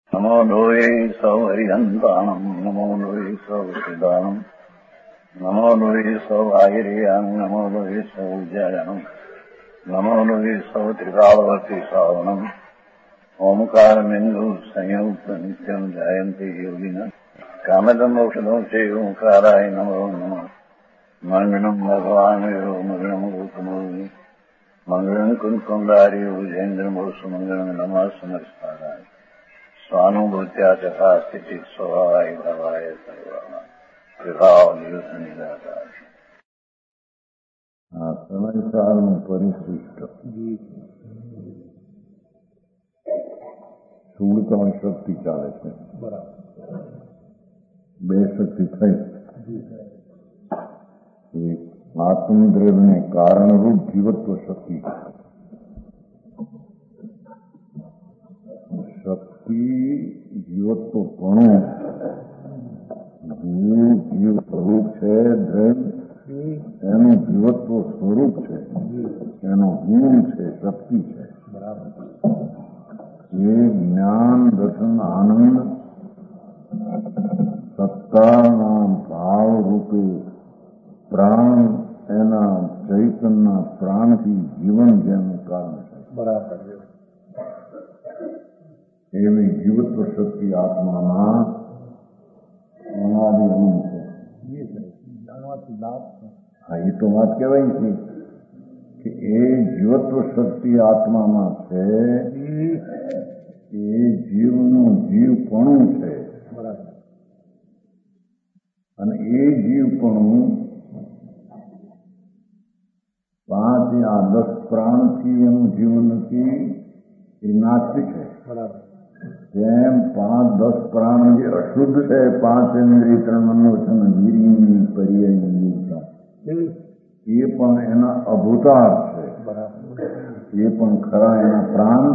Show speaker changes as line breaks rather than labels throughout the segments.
નમો લોહે સૌ હરિહંતાણમ નમો લોહે સૌ સિદાનમ નમો લોહે સૌ આયર્યામ નમો લોહે સૌ જયનમ નમો લોહે સૌ ત્રિકાળવર્તી સાવનમ ઓમકારમેન્દુ સંયુક્ત નિત્યમ જયંતિ યોગિન કામદમ ઔષધો છે ઓંકારાય નમો નમઃ મંગળમ ભગવાન મંગળમ ગૌતમોની મંગળમ કુંકુંડારી ઉજેન્દ્રમો સુમંગળમ નમઃ સમર્થાય સ્વાનુભૂત્યા તથા સ્થિતિ સ્વભાવાય ભાવાય સર્વમાં વિભાવ નિયુક્ત નિરાકાર. આ સમયસારનું પરિશિષ્ટ સ્થૂળતાની શક્તિ ચાલે છે. બે શક્તિ થઈ. એક આત્મદ્રવ્યને કારણરૂપ જીવત્વ શક્તિ. શક્તિ જીવત્વ ઘણું જીવ સ્વરૂપ છે. દ્રવ્ય એનું જીવત્વ સ્વરૂપ છે, એનો ગુણ છે, શક્તિ છે. એ જ્ઞાન દર્શન આનંદ સત્તાના ભાવ રૂપે પ્રાણ એના ચૈતનના પ્રાણથી જીવન જેનું કારણ છે. બરાબર. એવી જીવત્વ શક્તિ આત્મામાં અનાદિ અનંત છે. હા, એ તો વાત કહેવાય છે કે એ જીવત્વ શક્તિ આત્મામાં છે. એ જીવનું જીવપણું છે. અને એ જીવપણું 5 આ 10 પ્રાણથી એનું જીવન નથી. એ નાસ્તિક છે. જેમ 5-10 પ્રાણ જે અશુદ્ધ છે, 5 ઇન્દ્રિય 3 મનોવચન વીર્યની પર્યાય એ પણ એના અભૂતાર છે. એ પણ ખરા એના પ્રાણ.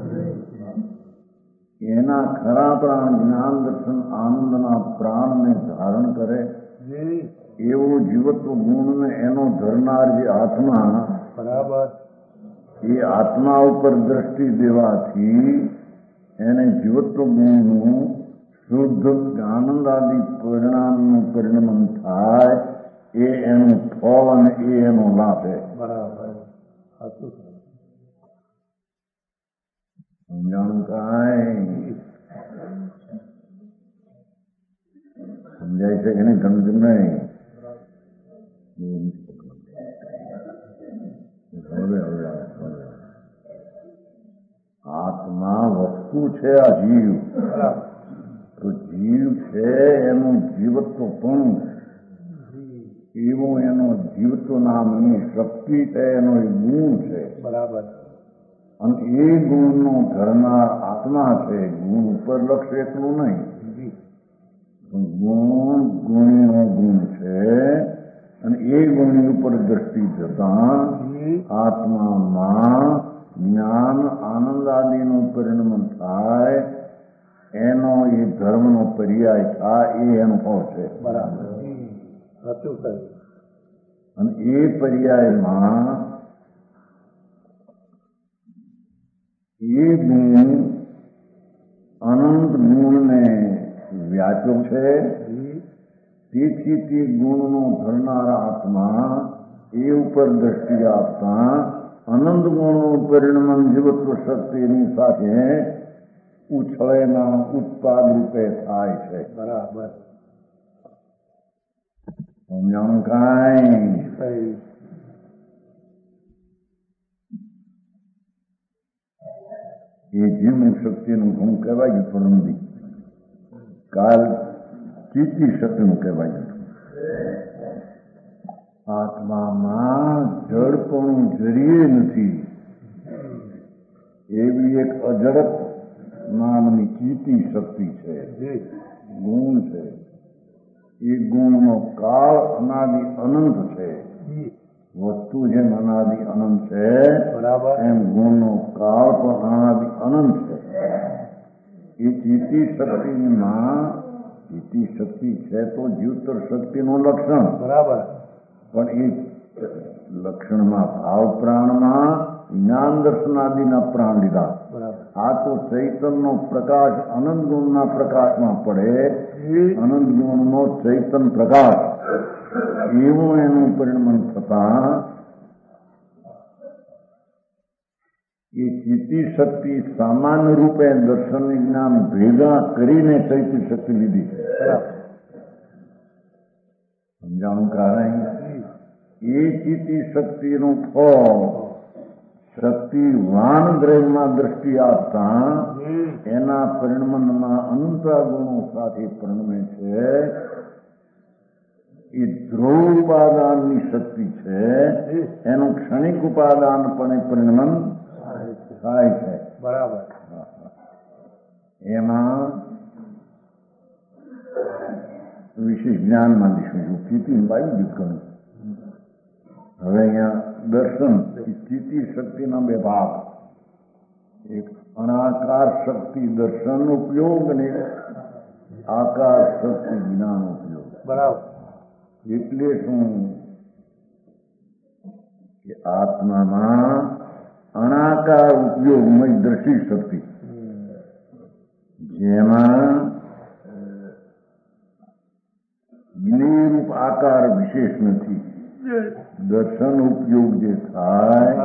એના ખરા પ્રાણ જ્ઞાન દર્શન આનંદના પ્રાણને ધારણ કરે એવો જીવત્વ ગુણને એનો ધરનાર જે આત્મા, બરાબર, એ આત્મા ઉપર દ્રષ્ટિ દેવાથી એને જીવત્વ ગુણનું શુદ્ધ આનંદ આદિ પરિણામનું પરિણમન થાય. એ એનું ફળ અને એ એનો લાભ છે. બરાબર. સમજાણું કાંઈ? સમજાય છે કે નહીં? સમજું નહીં? આત્મા વસ્તુ છે. આ જીવ તો જીવ છે એનું જીવત્વ પણ એવું એનો જીવત્વ નામની શક્તિ છે, એનો એ ગુણ છે. બરાબર. અને એ ગુણનો ધરનાર આત્મા છે. ગુણ ઉપર લક્ષ એટલું નહીં. ગુણ ગુણીનો ગુણ છે. અને એ ગુણી ઉપર દ્રષ્ટિ જતા આત્મામાં જ્ઞાન આનંદ આદિનું પરિણમન થાય. એનો એ ધર્મનો પર્યાય થાય. એ એનો ભાવ છે. બરાબર. અને એ પર્યાયમાં એ ગુણ અનંત ગુણને વ્યાપ્યો છે. તેથી તે ગુણનો ધરનારા આત્મા એ ઉપર દ્રષ્ટિ આપતા અનંત ગુણનું પરિણમન જીવત્વ શક્તિની સાથે ઉછળેના ઉત્પાદ રૂપે થાય છે. બરાબર. સમજાણું કાંઈ? એ જીવની શક્તિનું ગુણ કહેવાય પરંતુ કાલ ચીતી શક્તિનું કહેવાય. આત્મામાં જડપણું જરીએ નથી એવી એક અજડપ નામની ચીતી શક્તિ છે. ગુણ છે. એ ગુણનો કાળ અનાદિ અનંત છે. વસ્તુ જેમ અનાદિ અનંત છે, બરાબર, એમ ગુણનો કાળ પણ અનાદિ અનંત છે. એ ચીતી શક્તિમાં ચીતી શક્તિ છે તો જીવતર શક્તિનું લક્ષણ. બરાબર. પણ એ લક્ષણમાં ભાવ પ્રાણમાં જ્ઞાન દર્શનાદિના પ્રાણ લીધા. આ તો ચૈતનનો પ્રકાશ અનંત ગુણના પ્રકાશમાં પડે, અનંત ગુણનો ચૈતન પ્રકાશ એવું એનું પરિણમન થતા એ ચિત્તિ શક્તિ સામાન્ય રૂપે દર્શન જ્ઞાન ભેગા કરીને ચૈતી શક્તિ લીધી છે. સમજાણું કારણ એ ચિત્તિ શક્તિનું ફળ શક્તિવાન દ્રવ્યમાં દ્રષ્ટિ આપતા એના પરિણમનમાં અનંતા ગુણો સાથે પરિણમે છે. એ ધ્રુવ ઉપાદાનની શક્તિ છે, એનું ક્ષણિક ઉપાદાનપણે પરિણમન થાય છે.
બરાબર.
એમાં વિશેષ જ્ઞાન માંગીશું છું. સ્થિતિ વાયુ દીકરણ. હવે અહીંયા દર્શન સ્થિતિ શક્તિના બે ભાગ, એક અનાકાર શક્તિ દર્શન ઉપયોગ અને આકાર શક્તિ જ્ઞાન ઉપયોગ.
બરાબર.
એટલે શું કે આત્મામાં અનાકાર ઉપયોગમય દ્રષ્ટિ શક્તિ, જેમાં જ્ઞેયરૂપ આકાર વિશેષ નથી. દર્શન ઉપયોગ જે થાય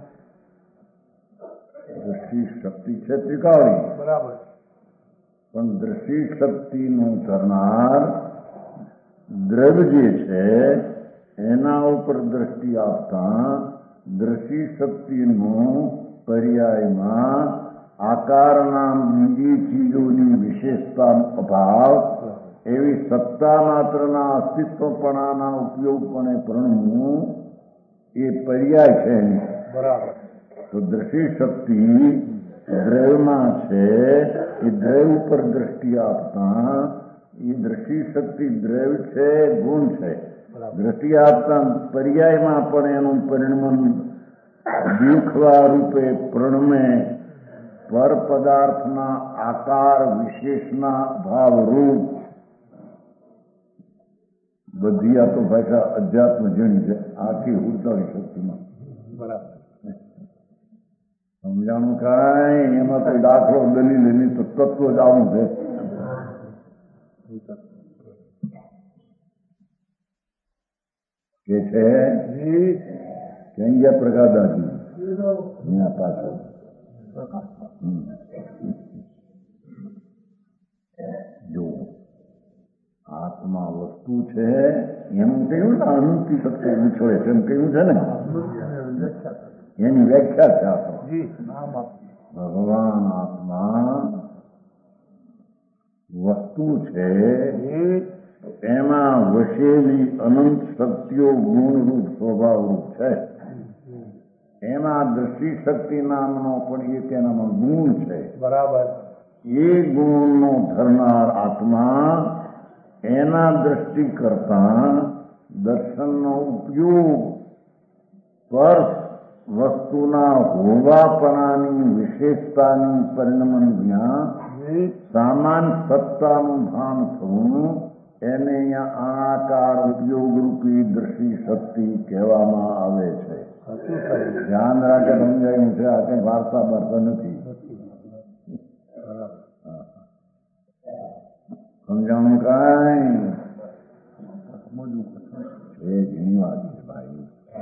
દ્રષ્ટિ શક્તિ છે ત્રિકાળી.
બરાબર.
પણ દ્રષ્ટિ શક્તિનું કરનાર દ્રવ્ય જે છે એના ઉપર દ્રષ્ટિ આપતા દ્રષ્ટિ શક્તિનો પર્યાયમાં આકારના બીજી ચીજોની વિશેષતાનો અભાવ એવી સત્તા માત્રના અસ્તિત્વપણાના ઉપયોગપણે પ્રણવું એ પર્યાય છે.
બરાબર.
તો દ્રષ્ટિ શક્તિ દ્રવ્યમાં છે, એ દ્રવ્ય ઉપર દ્રષ્ટિ આપતા એ દ્રષ્ટિ શક્તિ દ્રવ્ય છે, ગુણ છે. દ્રષ્ટિ આપતા પર્યાયમાં પણ એનું પરિણમન દીખવા રૂપે પ્રણમે પર પદાર્થના આકાર વિશેષના ભાવરૂપ. બધી આ તો ભાષા અધ્યાત્મ જણી છે, આખી ઉડતાળી શક્તિમાં.
બરાબર.
સમજાણું કાંઈ એમાં કોઈ દાખલો દલીલ એની તો તત્વ જ આવું છે. કે છે ક્યાં ગયા પ્રકાશદાસજી? અહીંયા પાછળ જો આત્મા વસ્તુ છે એમ કહ્યું ને, અનંતી શક્તિ ઉછળે છે એમ કહ્યું છે ને, એની વ્યાખ્યા છે આપણે. ભગવાન આત્મા વસ્તુ છે, એમાં વસેલી અનંત શક્તિઓ ગુણરૂપ સ્વભાવરૂપ છે. એમાં દ્રષ્ટિ શક્તિ નામનો પણ એક એનામાં ગુણ છે.
બરાબર.
એ ગુણનો ધરનાર આત્મા એના દ્રષ્ટિ કરતા દર્શનનો ઉપયોગ પર વસ્તુના હોવાપણાની વિશેષતાની પરિણમન જ્ઞાન સામાન સત્તાનું ભાન થવું એને અહીંયા આકાર ઉપયોગરૂપી દ્રષ્ટિ શક્તિ કહેવામાં આવે છે. ધ્યાન રાખે સમજાયું છે. આ કઈ વાર્તા વાર્તા નથી. સમજાણું કાંઈ એ ઘણી વાત છે ભાઈ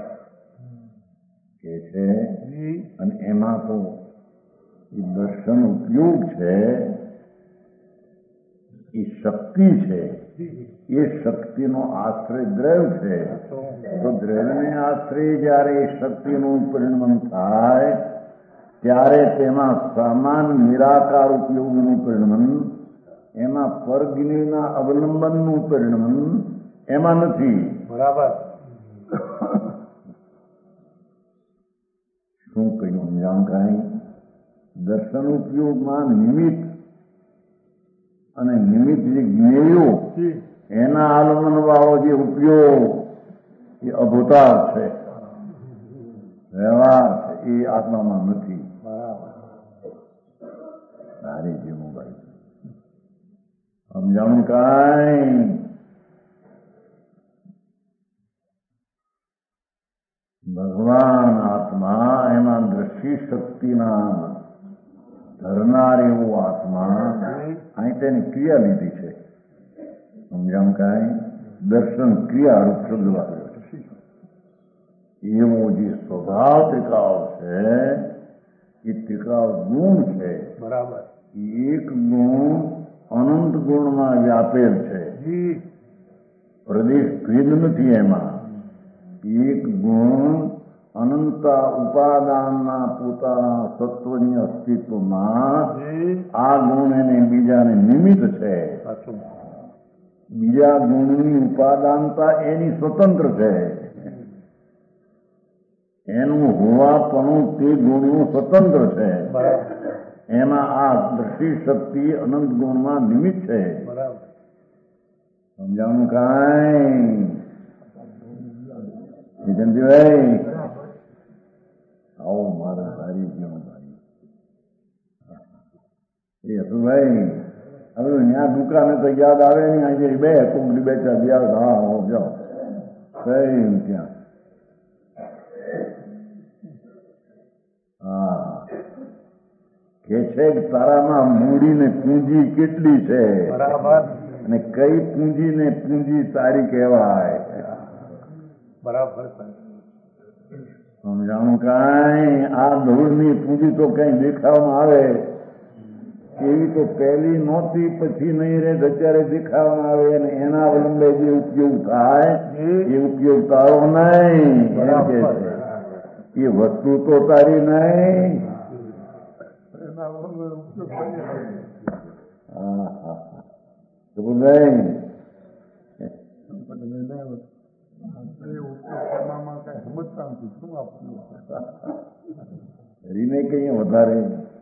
કે છે. અને એમાં તો એ દર્શન ઉપયોગ છે, એ શક્તિ છે, એ શક્તિનો આશ્રય દ્રવ્ય છે. તો દ્રવ્યને આશ્રય જયારે એ શક્તિનું પરિણમન થાય ત્યારે તેમાં સમાન નિરાકાર ઉપયોગનું પરિણમન, એમાં પરજ્ઞેયના અવલંબનનું પરિણમન એમાં નથી.
બરાબર.
શું કહ્યું સમજાણું કાંઈ? દર્શન ઉપયોગમાં નિમિત્ત અને નિમિત્ત જે જ્ઞેયો એના આલમન વાળો જે ઉપયોગ એ અભૂતાર છે, વ્યવહાર છે, એ આત્મામાં નથી. સારી જેવું ભાઈ સમજાણું કાંઈ? ભગવાન આત્મા એમાં ધરનાર એવો આત્મા અહીં તેની ક્રિયા લીધી છે. સમજામ કાંઈ દર્શન ક્રિયા રૂપ શબ્દ વાપર્યો છે. એવો જે સ્વભાવ ત્રિકાળ છે એ ત્રિકાળ ગુણ છે.
બરાબર.
એક ગુણ અનંત ગુણમાં વ્યાપેલ છે. પ્રદેશ ભેદ નથી એમાં. એક ગુણ અનંતા ઉપાદાનના પોતાના સત્વની અસ્તિત્વમાં આ ગુણ એને બીજાને નિમિત્ત છે. બીજા ગુણની ઉપાદાનતા એની સ્વતંત્ર છે. એનું હોવાપણું તે ગુણનું સ્વતંત્ર છે. એમાં આ દ્રષ્ટિ શક્તિ અનંત ગુણમાં નિમિત્ત છે. સમજાવવાનું કાંઈ જયંતિભાઈ? આવો મારે સારી જીવન ભાઈ એ હતું ભાઈ. હવે ત્યાં દુકાને તો યાદ આવે ને આજે બે કોંગડી બેચા યાદ. હા હો જાઓ કઈ ત્યાં. હા કે છે કે તારામાં મૂડી ને પૂંજી કેટલી છે અને કઈ પૂંજી ને પૂંજી તારી કહેવાય.
બરાબર.
સમજાણું કાંઈ? આ ધૂળની પૂંજી તો કઈ દેખાવામાં આવે એવી તો પહેલી નહોતી, પછી નહીં રે અત્યારે દેખાવામાં આવે અને એના અવલંબે જે ઉપયોગ થાય એ ઉપયોગ તારો નહીં. એમ કે છે એ વસ્તુ તો તારી નહીં. હા હા તો ભાઈ રીને કઈ વધારે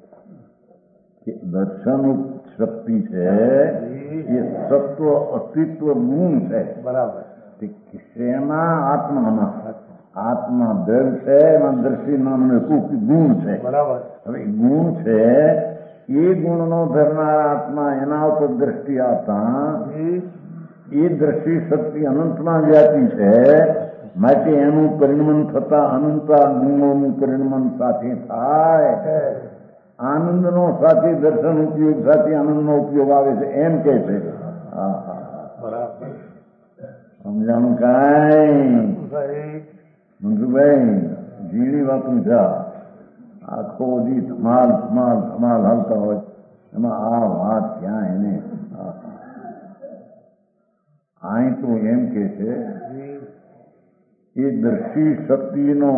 દર્શન શક્તિ છે એ સત્વ અસ્તિત્વ ગુણ છે.
બરાબર.
શેના? આત્મામાં. આત્મા દ્રવ છે, એમાં દ્રષ્ટિ નામનો ગુણ છે.
બરાબર.
હવે ગુણ છે એ ગુણનો ધરનાર આત્મા એના ઉપર દ્રષ્ટિ આપતા એ દ્રષ્ટિ શક્તિ અનંતમાં વ્યાપી છે. માટે એનું પરિણમન થતા અનંતા ગુણોનું પરિણમન સાથે થાય. આનંદનો સાથે દર્શન ઉપયોગ સાથે આનંદનો ઉપયોગ આવે છે એમ કે છે.
બરાબર.
સમજાણું કાંઈ મંજુભાઈ? ઝીણી વાતું છે. આખો દી ધમાલ ધમાલ ધમાલ હાલતા હોય એમાં આ વાત ક્યાં એને. અહીં તો એમ કે છે એ દ્રષ્ટિ શક્તિનો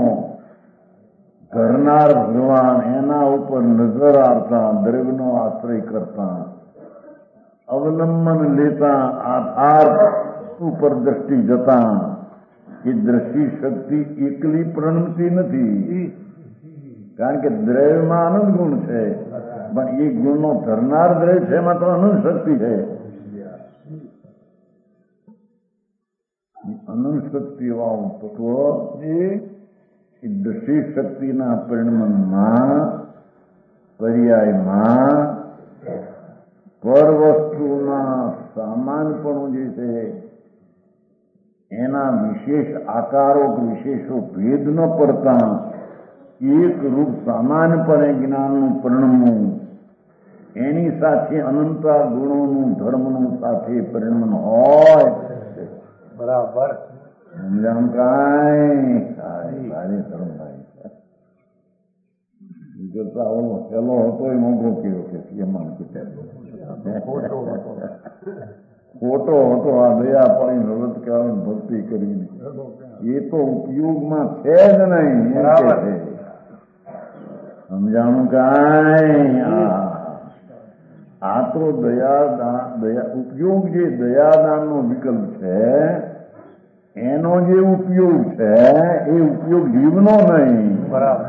ધરનાર ભગવાન એના ઉપર નજર આવતા દ્રવ્યનો આશ્રય કરતા અવલંબન લેતા આધાર ઉપર દ્રષ્ટિ જતા એ દ્રષ્ટિ શક્તિ એકલી પ્રણમતી નથી. કારણ કે દ્રવ્યમાં આનંદ ગુણ છે પણ એ ગુણનો ધરનાર દ્રવ્ય છે એમાં તો અનંત શક્તિ છે. અનંત શક્તિ એવા તત્વ એ દ્રષ્ટિ શક્તિના પરિણમનમાં પર્યાયમાં પર વસ્તુના સામાન્યપણું જે છે એના વિશેષ આકારો વિશેષો ભેદ ન પડતા એક રૂપ સામાન્યપણે જ્ઞાનનું પરિણમવું એની સાથે અનંતા ગુણોનું ધર્મનું સાથે પરિણમન હોય.
બરાબર.
સમજાણ કાંઈ? સારી ધર્મ થાય પેલો હતો એ મોંઘો કયો કે એમાં ખોટો હતો. આ દયા પાડીને વ્રત કારણ ભક્તિ કરવી એ તો ઉપયોગમાં છે જ નહીં. સમજાણું કાંઈ? આ તો દયા ઉપયોગ જે દયાદાનનો વિકલ્પ છે એનો જે ઉપયોગ છે એ ઉપયોગ જીવનો નહીં.
બરાબર.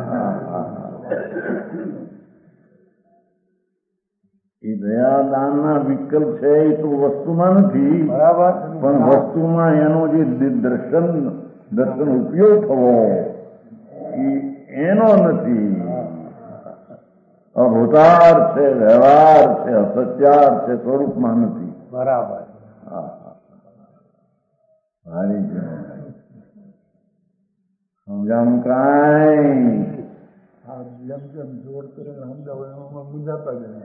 એ દયાદાનના વિકલ્પ છે એ તો વસ્તુમાં નથી.
બરાબર.
પણ વસ્તુમાં એનો જે દર્શન ઉપયોગ થવો એનો નથી. અવતાર છે, વ્યવહાર છે, અસત્યાર છે, સ્વરૂપમાં નથી.
બરાબર.
સમજાણું કાંઈ?
જેમ જેમ જોડ કરીને સમજાવો એમાં મૂંઝાતા જાય.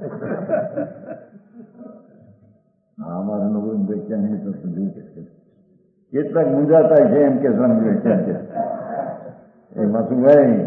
અમારે નવું ક્યાં તો જોયું છે કેટલાક મૂંઝાતા છે એમ કે સમજે ક્યાં કે એમાં શું ભાઈ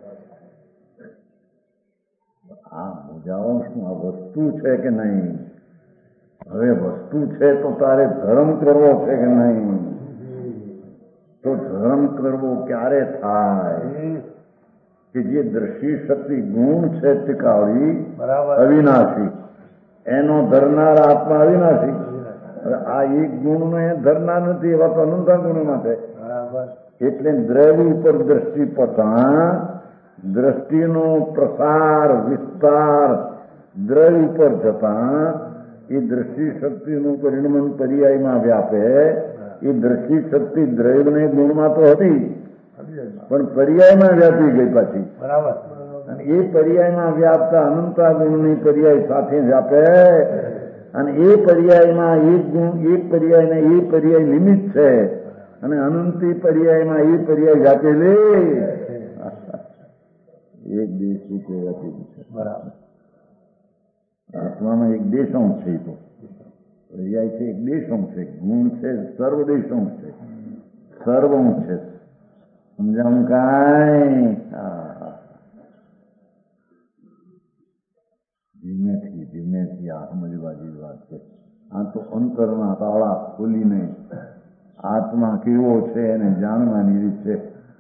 આ મૂંઝાવો શું આ વસ્તુ છે કે નહીં? હવે વસ્તુ છે તો તારે ધર્મ કરવો છે કે નહીં? તો ધર્મ કરવો ક્યારે થાય કે જે દ્રષ્ટિ શક્તિ ગુણ છે ટીકાવી અવિનાશી એનો ધરનાર આત્મા અવિનાશી. આ એક ગુણ ને ધરનાર નથી એવા તો અનંતા ગુણમાં છે. એટલે દ્રવ્ય ઉપર દ્રષ્ટિ પતા દ્રષ્ટિનો પ્રસાર વિસ્તાર દ્રવ્ય ઉપર જતા એ દ્રષ્ટિ શક્તિનું પરિણમન પર્યાયમાં વ્યાપે. એ દ્રષ્ટિ શક્તિ દ્રવ્યને ગુણમાં તો હતી પણ પર્યાયમાં વ્યાપી ગઈ પાછી. અને એ પર્યાયમાં વ્યાપતા અનંતા ગુણની પર્યાય સાથે વ્યાપે. અને એ પર્યાયમાં એક ગુણ એક પર્યાયને એ પર્યાય નિમિત્ત છે અને અનંતી પર્યાયમાં એ પર્યાય વ્યાપેલી એક દેશ રૂપે વ્યાપેલી છે. બરાબર. આત્મામાં એક દેશંશ છે. તો પર્યાય છે એક દેશંશ છે. ગુણ છે સર્વ દેશંશ છે સર્વંશ છે. સમજાવું કાંઈ? ધીમેથી આ સમજવા જેવી વાત છે. આ તો અંતરના તાળા ખોલીને આત્મા કેવો છે એને જાણવાની રીત છે.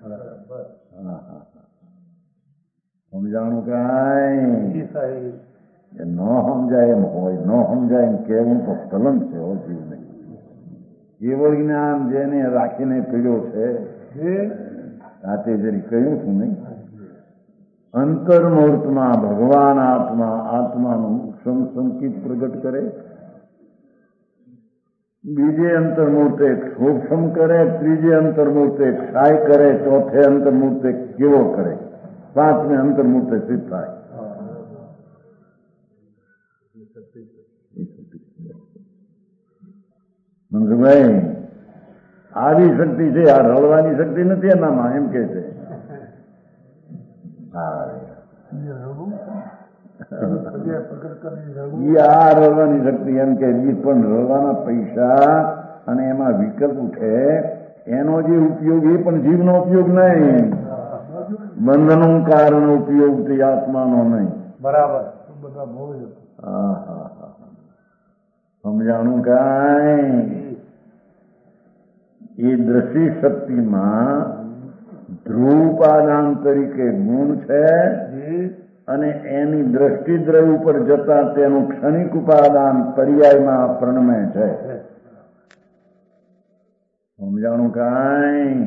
સમજાણું કાંઈ? ન સમજાય એમ હોય ન સમજાય એમ કેવું તો કલંક છે હો જીવને. કેવળ જ્ઞાન જેને રાખીને પીડ્યો છે રાતે જરી કહ્યું છું નહીં અંતર્મૂર્તમાં ભગવાન આત્માનું સંકિત પ્રગટ કરે. બીજે અંતર્મૂર્તે શોભમ કરે. ત્રીજે અંતર્મૂર્તે ક્ષાય કરે. ચોથે અંતર્મૂર્તે કેવો કરે. પાંચમે અંતર્મૂર્તે સિદ્ધ થાય. મંજુભાઈ આવી શક્તિ છે. આ રળવાની શક્તિ નથી એનામાં એમ કે છે. આ રળવાની શક્તિ એમ કે પણ રળવાના પૈસા અને એમાં વિકલ્પ ઉઠે એનો જે ઉપયોગ એ પણ જીવનો ઉપયોગ નહીં. બંધનું કારણ ઉપયોગ તે આત્માનો નહીં. બરાબર. સમજાણું કાંઈ? એ દ્રષ્ટિ શક્તિમાં ધ્રુવપાદાન તરીકે ગુણ છે અને એની દ્રષ્ટિ દ્રવ્ય ઉપર જતા તેનું ક્ષણિક ઉપાદાન પર્યાયમાં પ્રણમે છે. સમજાણું કાંઈ?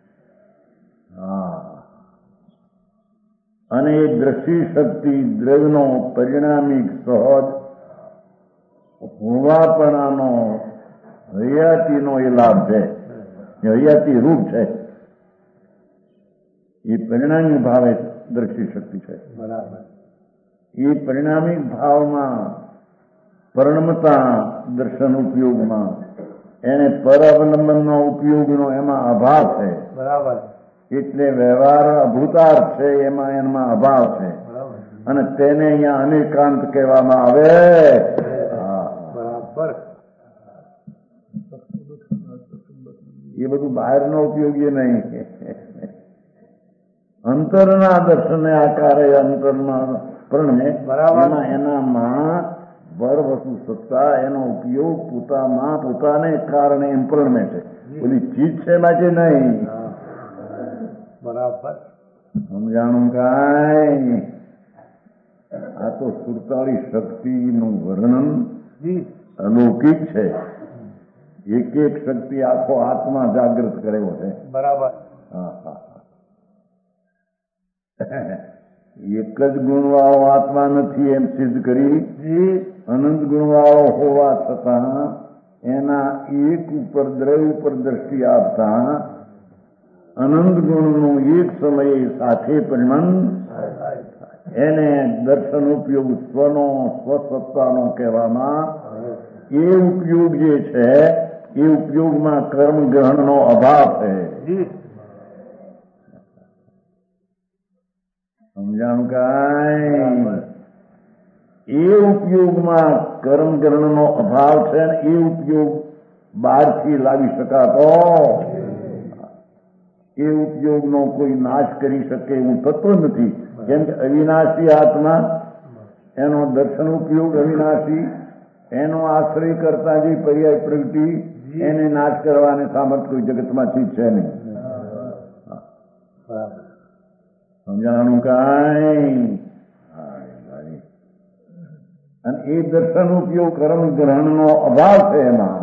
અને એ દ્રષ્ટિ શક્તિ દ્રવ્યનો પરિણામિક સહજ હોવાપણાનો હયાતીનો એ લાભ છે. હયાતી રૂપ છે. એ પરિણામી ભાવે દ્રષ્ટિ શક્તિ છે. બરાબર. એ પરિણામિક ભાવમાં પરણમતા દર્શન ઉપયોગમાં એને પર અવલંબનનો ઉપયોગનો એમાં અભાવ છે. બરાબર. એટલે વ્યવહાર અભૂતાર્થ છે એમાં અભાવ છે અને તેને અહીંયા અનેકાંત કહેવામાં આવે. બરાબર. એ બધું બહારનો ઉપયોગી નહીં. અંતરના દર્શને આકારે અંતરમાં પ્રણમે એનામાં વર વસ્તુ સત્તા એનો ઉપયોગ પોતાને કારણે એમ પ્રણમે છે. બધી ચીજ છે બાકી નહીં. બરાબર. સમજાણું કાંઈ? આ તો સુરતાળી શક્તિનું વર્ણન અલૌકિક છે. એક એક શક્તિ આખો આત્મા જાગૃત કરેલો છે. બરાબર. એક જ ગુણવાળો આત્મા નથી એમ સિદ્ધ કરી. અનંત ગુણવાળો હોવા છતાં એના એક ઉપર દ્રવ્ય ઉપર દ્રષ્ટિ આપતા અનંત ગુણનું એક સમયે સાથે પરિણામ એને દર્શન ઉપયોગ સ્વસત્તાનો કહેવામાં. એ ઉપયોગ જે છે એ ઉપયોગમાં કર્મ ગ્રહણનો અભાવ છે. સમજાણું કાંઈ? એ ઉપયોગમાં કર્મ ગ્રહણનો અભાવ છે ને એ ઉપયોગ બહારથી લાવી શકાતો, એ ઉપયોગનો કોઈ નાશ કરી શકે એવું થતો નથી. કેમ કે અવિનાશી આત્મા, એનો દર્શન ઉપયોગ અવિનાશી, એનો આશ્રય કરતા જે પર્યાય પ્રગતિ, એને નાશ કરવાની સામર્થ્ય કોઈ જગતમાં ચીજ છે નહીં. સમજાણું કાંઈ? અને એ દર્શન ઉપયોગ કર્મ ગ્રહણનો અભાવ છે. એમાં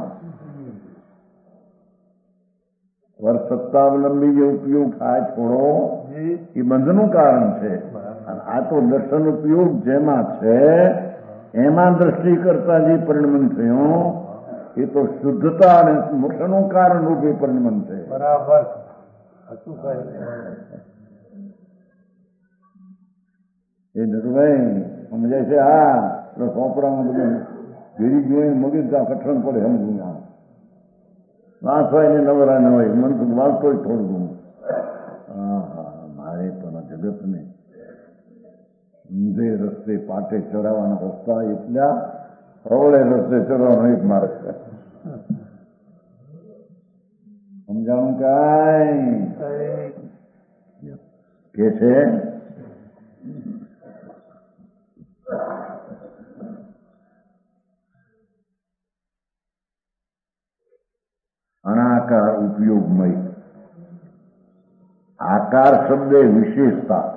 વર્ષસત્તાવલંબી જે ઉપયોગ થાય થોડો, એ બંધનું કારણ છે. અને આ તો દર્શન ઉપયોગ જેમાં છે એમાં દ્રષ્ટિ કરતા જે પરિણમન થયું એ તો શુદ્ધતા અને મોક્ષનું કારણ રૂપે પરિણમન છે.
બરાબર.
એ નટુભાઈ સમજાય છે? હા, સોપરામાં બધું ભેરી જોઈને મગજ કઠણ પડે. સમજવું આ વાંચ હોય ને નવરા ન હોય, મન તો વાંચતો જ થોડું. હા હા, મારે પણ જગતને ઊંધે રસ્તે પાટે ચડાવવાના રસ્તા એટલા, હવળે રસ્તે ચડવાનો એક માર્ગ છે. સમજાણું કાંઈ? કે છે અનાકાર ઉપયોગમય. આકાર શબ્દ વિશેષતા,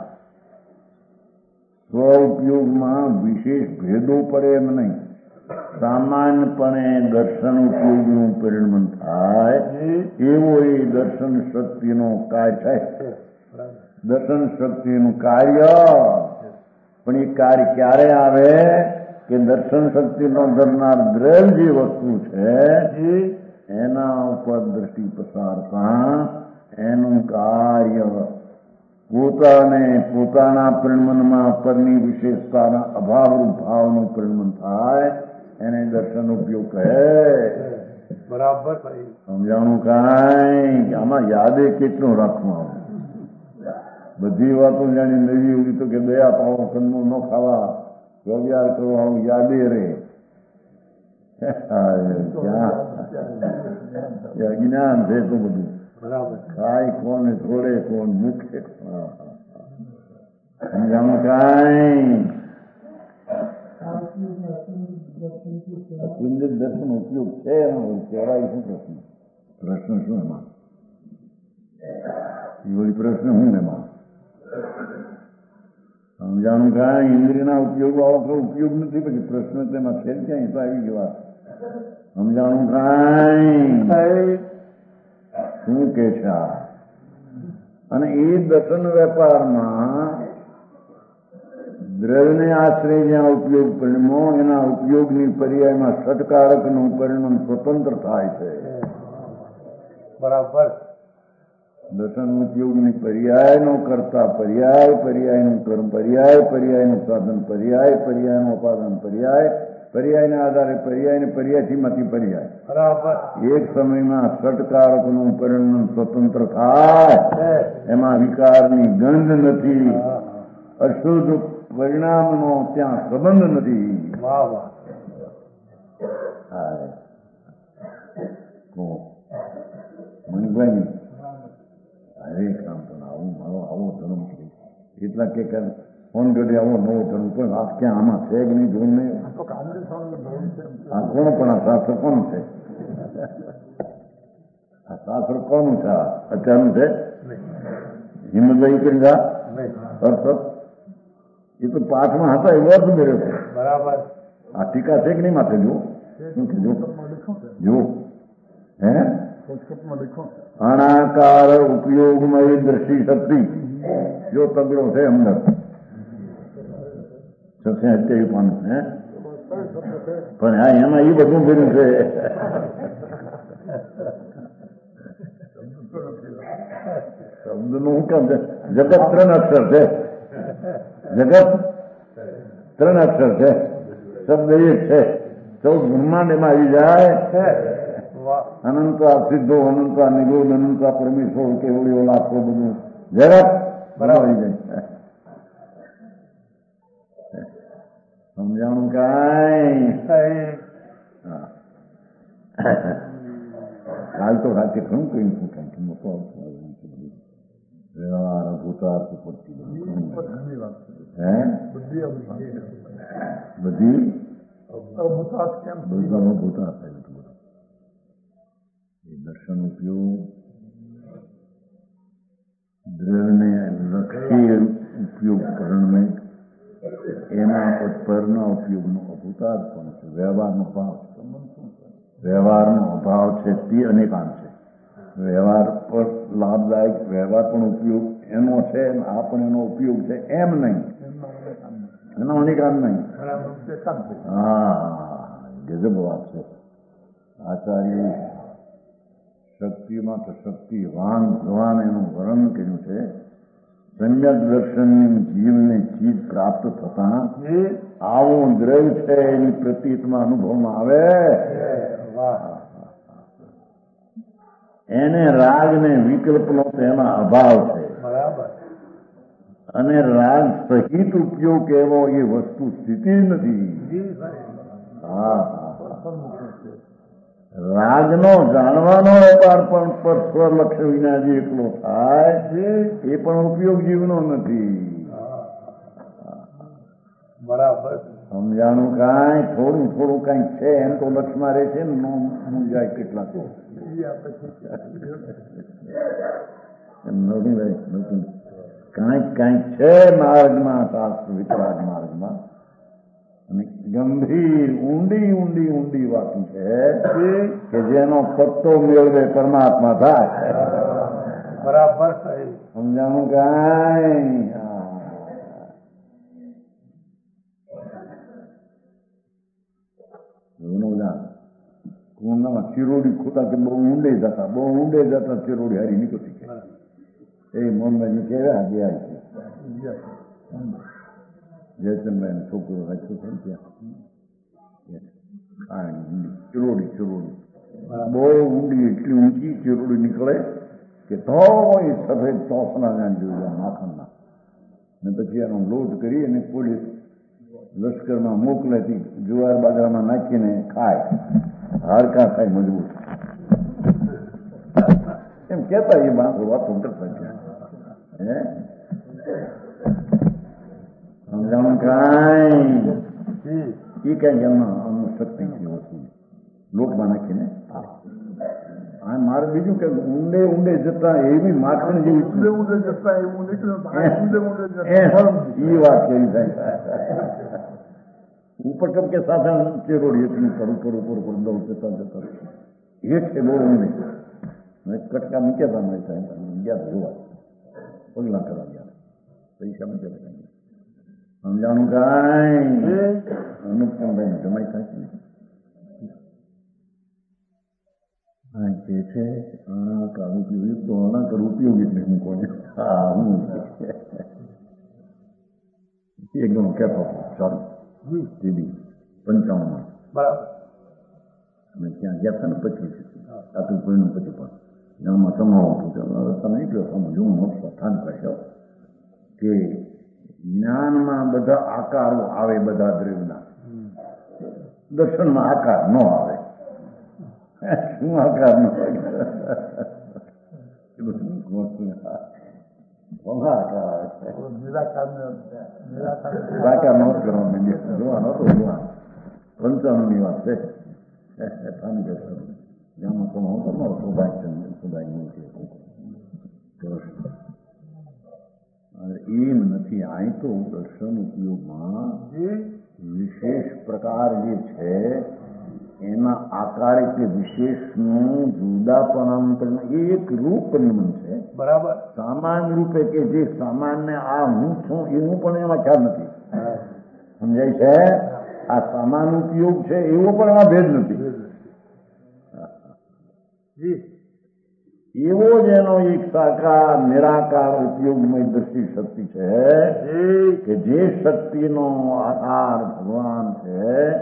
સ્વ ઉપયોગમાં વિશેષ ભેદો પડે એમ નહીં. સામાન્યપણે દર્શન ઉપયોગનું પરિણમન થાય એવો એ દર્શન શક્તિનો કાર્ય છે. દર્શન શક્તિનું કાર્ય, પણ એ કાર્ય ક્યારે આવે કે દર્શન શક્તિનો ધરનાર દ્રવ્ય જે વસ્તુ છે એના ઉપર દ્રષ્ટિ પસારતા એનું કાર્ય પોતાને પોતાના પરિણમનમાં પરની વિશેષતાના અભાવરૂપ ભાવનું પરિણમન થાય એને દર્શન ઉપયોગ કહે.
બરાબર.
સમજાણું કાંઈ? આમાં યાદે કેટલું રાખવું? બધી વાતો જાણી નવી એવી તો કે દયા પાવો, કંદમૂળ ન ખાવા, વ્યવહાર કરો, આવું યાદે રે. જ્ઞાન છે તો બધું ખાય કોણ, છોડે કોણ, મૂકે. સમજાણું કાંઈ? દર્શન ઉપયોગ છે એનો કહેવાય શું? પ્રશ્ન શું એમાં? એ વળી પ્રશ્ન શું એમાં? સમજાણું કાંઈ? ઇન્દ્રિયના ઉપયોગો આવો ઉપયોગ નથી, પછી પ્રશ્ન તેમાં છે ક્યાંય તો આવી ગયો. સમજાણું કાંઈ? શું કે છે? અને એ દર્શન વેપારમાં દ્રવ્યને આશ્રય જ્યાં ઉપયોગ પરિણમો એના ઉપયોગની પર્યાયમાં ષટકારકનું પરિણામ સ્વતંત્ર થાય છે.
બરાબર.
દર્શન ઉપયોગની પર્યાયનો કરતા પર્યાય, પર્યાયનું કર્મ પર્યાય, પર્યાયનું સાધન પર્યાય, પર્યાયનું ઉપાદાન પર્યાય, પર્યાયના આધારે પર્યાય ને પર્યાયથીમાંથી પર્યાય.
બરાબર.
એક સમયમાં ષટકારકનું પરિણામ સ્વતંત્ર થાય, એમાં વિકારની ગંધ નથી, અશુદ્ધ પરિણામનો ત્યાં સંબંધ નથી.
વાહ વાહ.
મણિભાઈ અરે કામ પણ આવું મારો આવો ધર્મ છે એટલા કે ફોન કરી આવો નવો ધર્મ, પણ આ ક્યાં આમાં છે કે નહીં જોવું નહીં. આ કોણ પણ આ શાસ્ત્ર કોણ છે? આ શાસ્ત્ર કોનું છે? અત્યારનું છે? હિંમતભાઈ કરી જા અર્થ એ તો પાઠમાં હતા એવો અર્થ મેળ્યો છે.
બરાબર.
આ ટીકા છે કે નહીં માથે? જો જો હે અનાકાર ઉપયોગમય દ્રષ્ટિ શક્તિ જો તગડો છે અંદર 87 પાનું હે, પણ હા એમાં એ બધું ભર્યું છે. શબ્દનું શું કામ છે? જગત 3 અક્ષર છે. જગત 3 અક્ષર છે, શબ્દ એક છે. 14 બ્રહ્માંડ એમાં આવી જાય. અનંતા સિદ્ધો, અનંતા નિગોદ, અનંતા પરમેશ્વર, કેવળીઓ લાખો બધું જગત આવી જાય. સમજાણું કાંઈ? કાલ તો રાતે ઘણું કહ્યું છું કાંઈક મોટો વ્યવહાર ભૂતાર્થ પડતી હે બધી ભૂતાર્થ એ દર્શન ઉપયોગ દ્રવ્યને લક્ષી ઉપયોગ કરણ में એના પરના ઉપયોગનો અભૂતાર્થ પણ છે. વ્યવહારનો ભાવ વ્યવહારનો અભાવ છે તે અનેકાંત છે. વ્યવહાર પર લાભદાયક વ્યવહાર પણ ઉપયોગ એનો છે આ પણ એનો ઉપયોગ છે એમ નહીં, એનો અનેકાંત નહીં. હા ગજબ વાત છે. આચાર્ય શક્તિમાં તો શક્તિવાન ભગવાન એનું વર્ણન કર્યું છે. સમ્યક દર્શનની જીવને ચીજ પ્રાપ્ત થતા આવું દ્રવ્ય છે એની પ્રતીતમાં અનુભવમાં આવે. એને રાગ ને વિકલ્પનો તેના અભાવ છે અને રાગ સહિત ઉપયોગ એવો એ વસ્તુ સ્થિતિ નથી. હા રાગનો જાણવાનો વેપાર પણ પર સ્વલક્ષ વિના જે એકલો થાય એ પણ ઉપયોગ જીવનો નથી.
બરાબર
સમજાણું કાંઈ? થોડું થોડું કાંઈક છે એમ તો લક્ષમાં રહે છે ને નું જાય કેટલા તો કાંઈક કાંઈક છે માર્ગમાં, શાસ્ત્ર વિતરાગ માર્ગમાં. અને ગંભીર ઊંડી ઊંડી ઊંડી વાતો છે કે જેનો પત્તો મેળવે પરમાત્મા થાય.
બરાબર
સમજાણું કાંઈ? કુંડામાં ચિરોડી ખોતા કે બહુ ઊંડે જતા ચિરોડી હારી નીકળતી છે. એ મોહનભાઈ કેવા ગયા છે જયચંદભાઈ છોકરો રાખ્યો છે ને ત્યાં ચિરોડી બહુ ઊંડી એટલી ઊંચી ચિરોડી નીકળે કે તો સફેદ ચોસના જોયું માખણના ને પછી એનો લોટ કરી અને પોલીસ લશ્કરમાં મોકલેથી જુવાર બાજરામાં નાખીને ખાય. હાડકા થાય મજબૂત એમ કેતા એ માણસો વાતો કરતા ગયા. હે સમજાણું કાંઈ? એ કઈ અમુક શક્તિ છે વસ્તુ લોટમાં નાખીને. હા મારે બીજું કે ઊંડે ઊંડે જતા એવી માખણ જેવી એ વાત કેવી થાય. ઉપર ટપકે સાધારણ ચેરોડી એટલી કરું દઉં જતા એ છે બહુ ઊંડી. કટકા મૂક્યા હતા ગયા જોવા પગલા કરવા ગયા પૈસા મૂક્યા. સમજાણું કાંઈ? અનુપમભાઈ જમાઈ થાય છે ને કે છે ઉપયોગી એટલે હું કોને હા હું એકદમ કહેતો ચાલુ દીદી 55
બરાબર.
અને ત્યાં ગયા હતા ને પછી આટલું કોઈનું પછી પણ ગામમાં સમાવું રસ્તા નહીં ગયો સમજો મોટો સ્થાન કહેશો કે જ્ઞાનમાં બધા આકારો આવે બધા દ્રવ્યના, દર્શનમાં આકાર ન આવે. શું આકાર ન આવે? નિરાકાર નો કરવા માંડ્યા જોવા નતો જોવા 55 ની વાત છે. ગામમાં તો હું કરવાનો એમ નથી. અહીં તો દર્શન ઉપયોગમાં વિશેષ પ્રકાર જે છે એના આકારે તે વિશેષનું જુદાપણ એક રૂપ પરિણમ છે.
બરાબર.
સામાન્ય રૂપે કે જે સામાન્ય આ હું છું એવું પણ એમાં ખ્યાલ નથી. સમજાય છે? આ સામાન્ય ઉપયોગ છે એવો પણ એમાં ભેદ નથી. એવો જ એનો એક સાકાર નિરાકાર ઉપયોગમય દ્રષ્ટિ શક્તિ છે કે જે શક્તિનો આધાર ભગવાન છે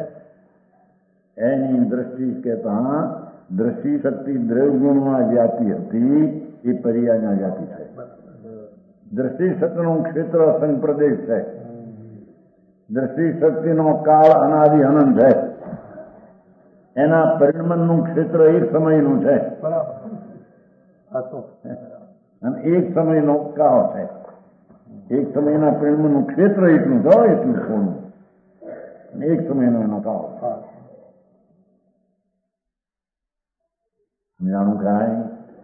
એની દ્રષ્ટિ કહેતા દ્રષ્ટિ શક્તિ દ્રવ્યગુણમાં વ્યાપી હતી એ પર્યાયના વ્યાપી છે. દ્રષ્ટિ શક્તિનું ક્ષેત્ર સંપ્રદેશ છે દ્રષ્ટિ શક્તિનો કાળ અનાદિ અનંત છે. એના પરિણમનનું ક્ષેત્ર એક સમયનું છે અને એક સમયનો કાળ છે. એક સમયના પરિણમનનું ક્ષેત્ર એટલું છે, એટલું થોડું, એક સમયનો એનો કાળ. જાણું કાંઈ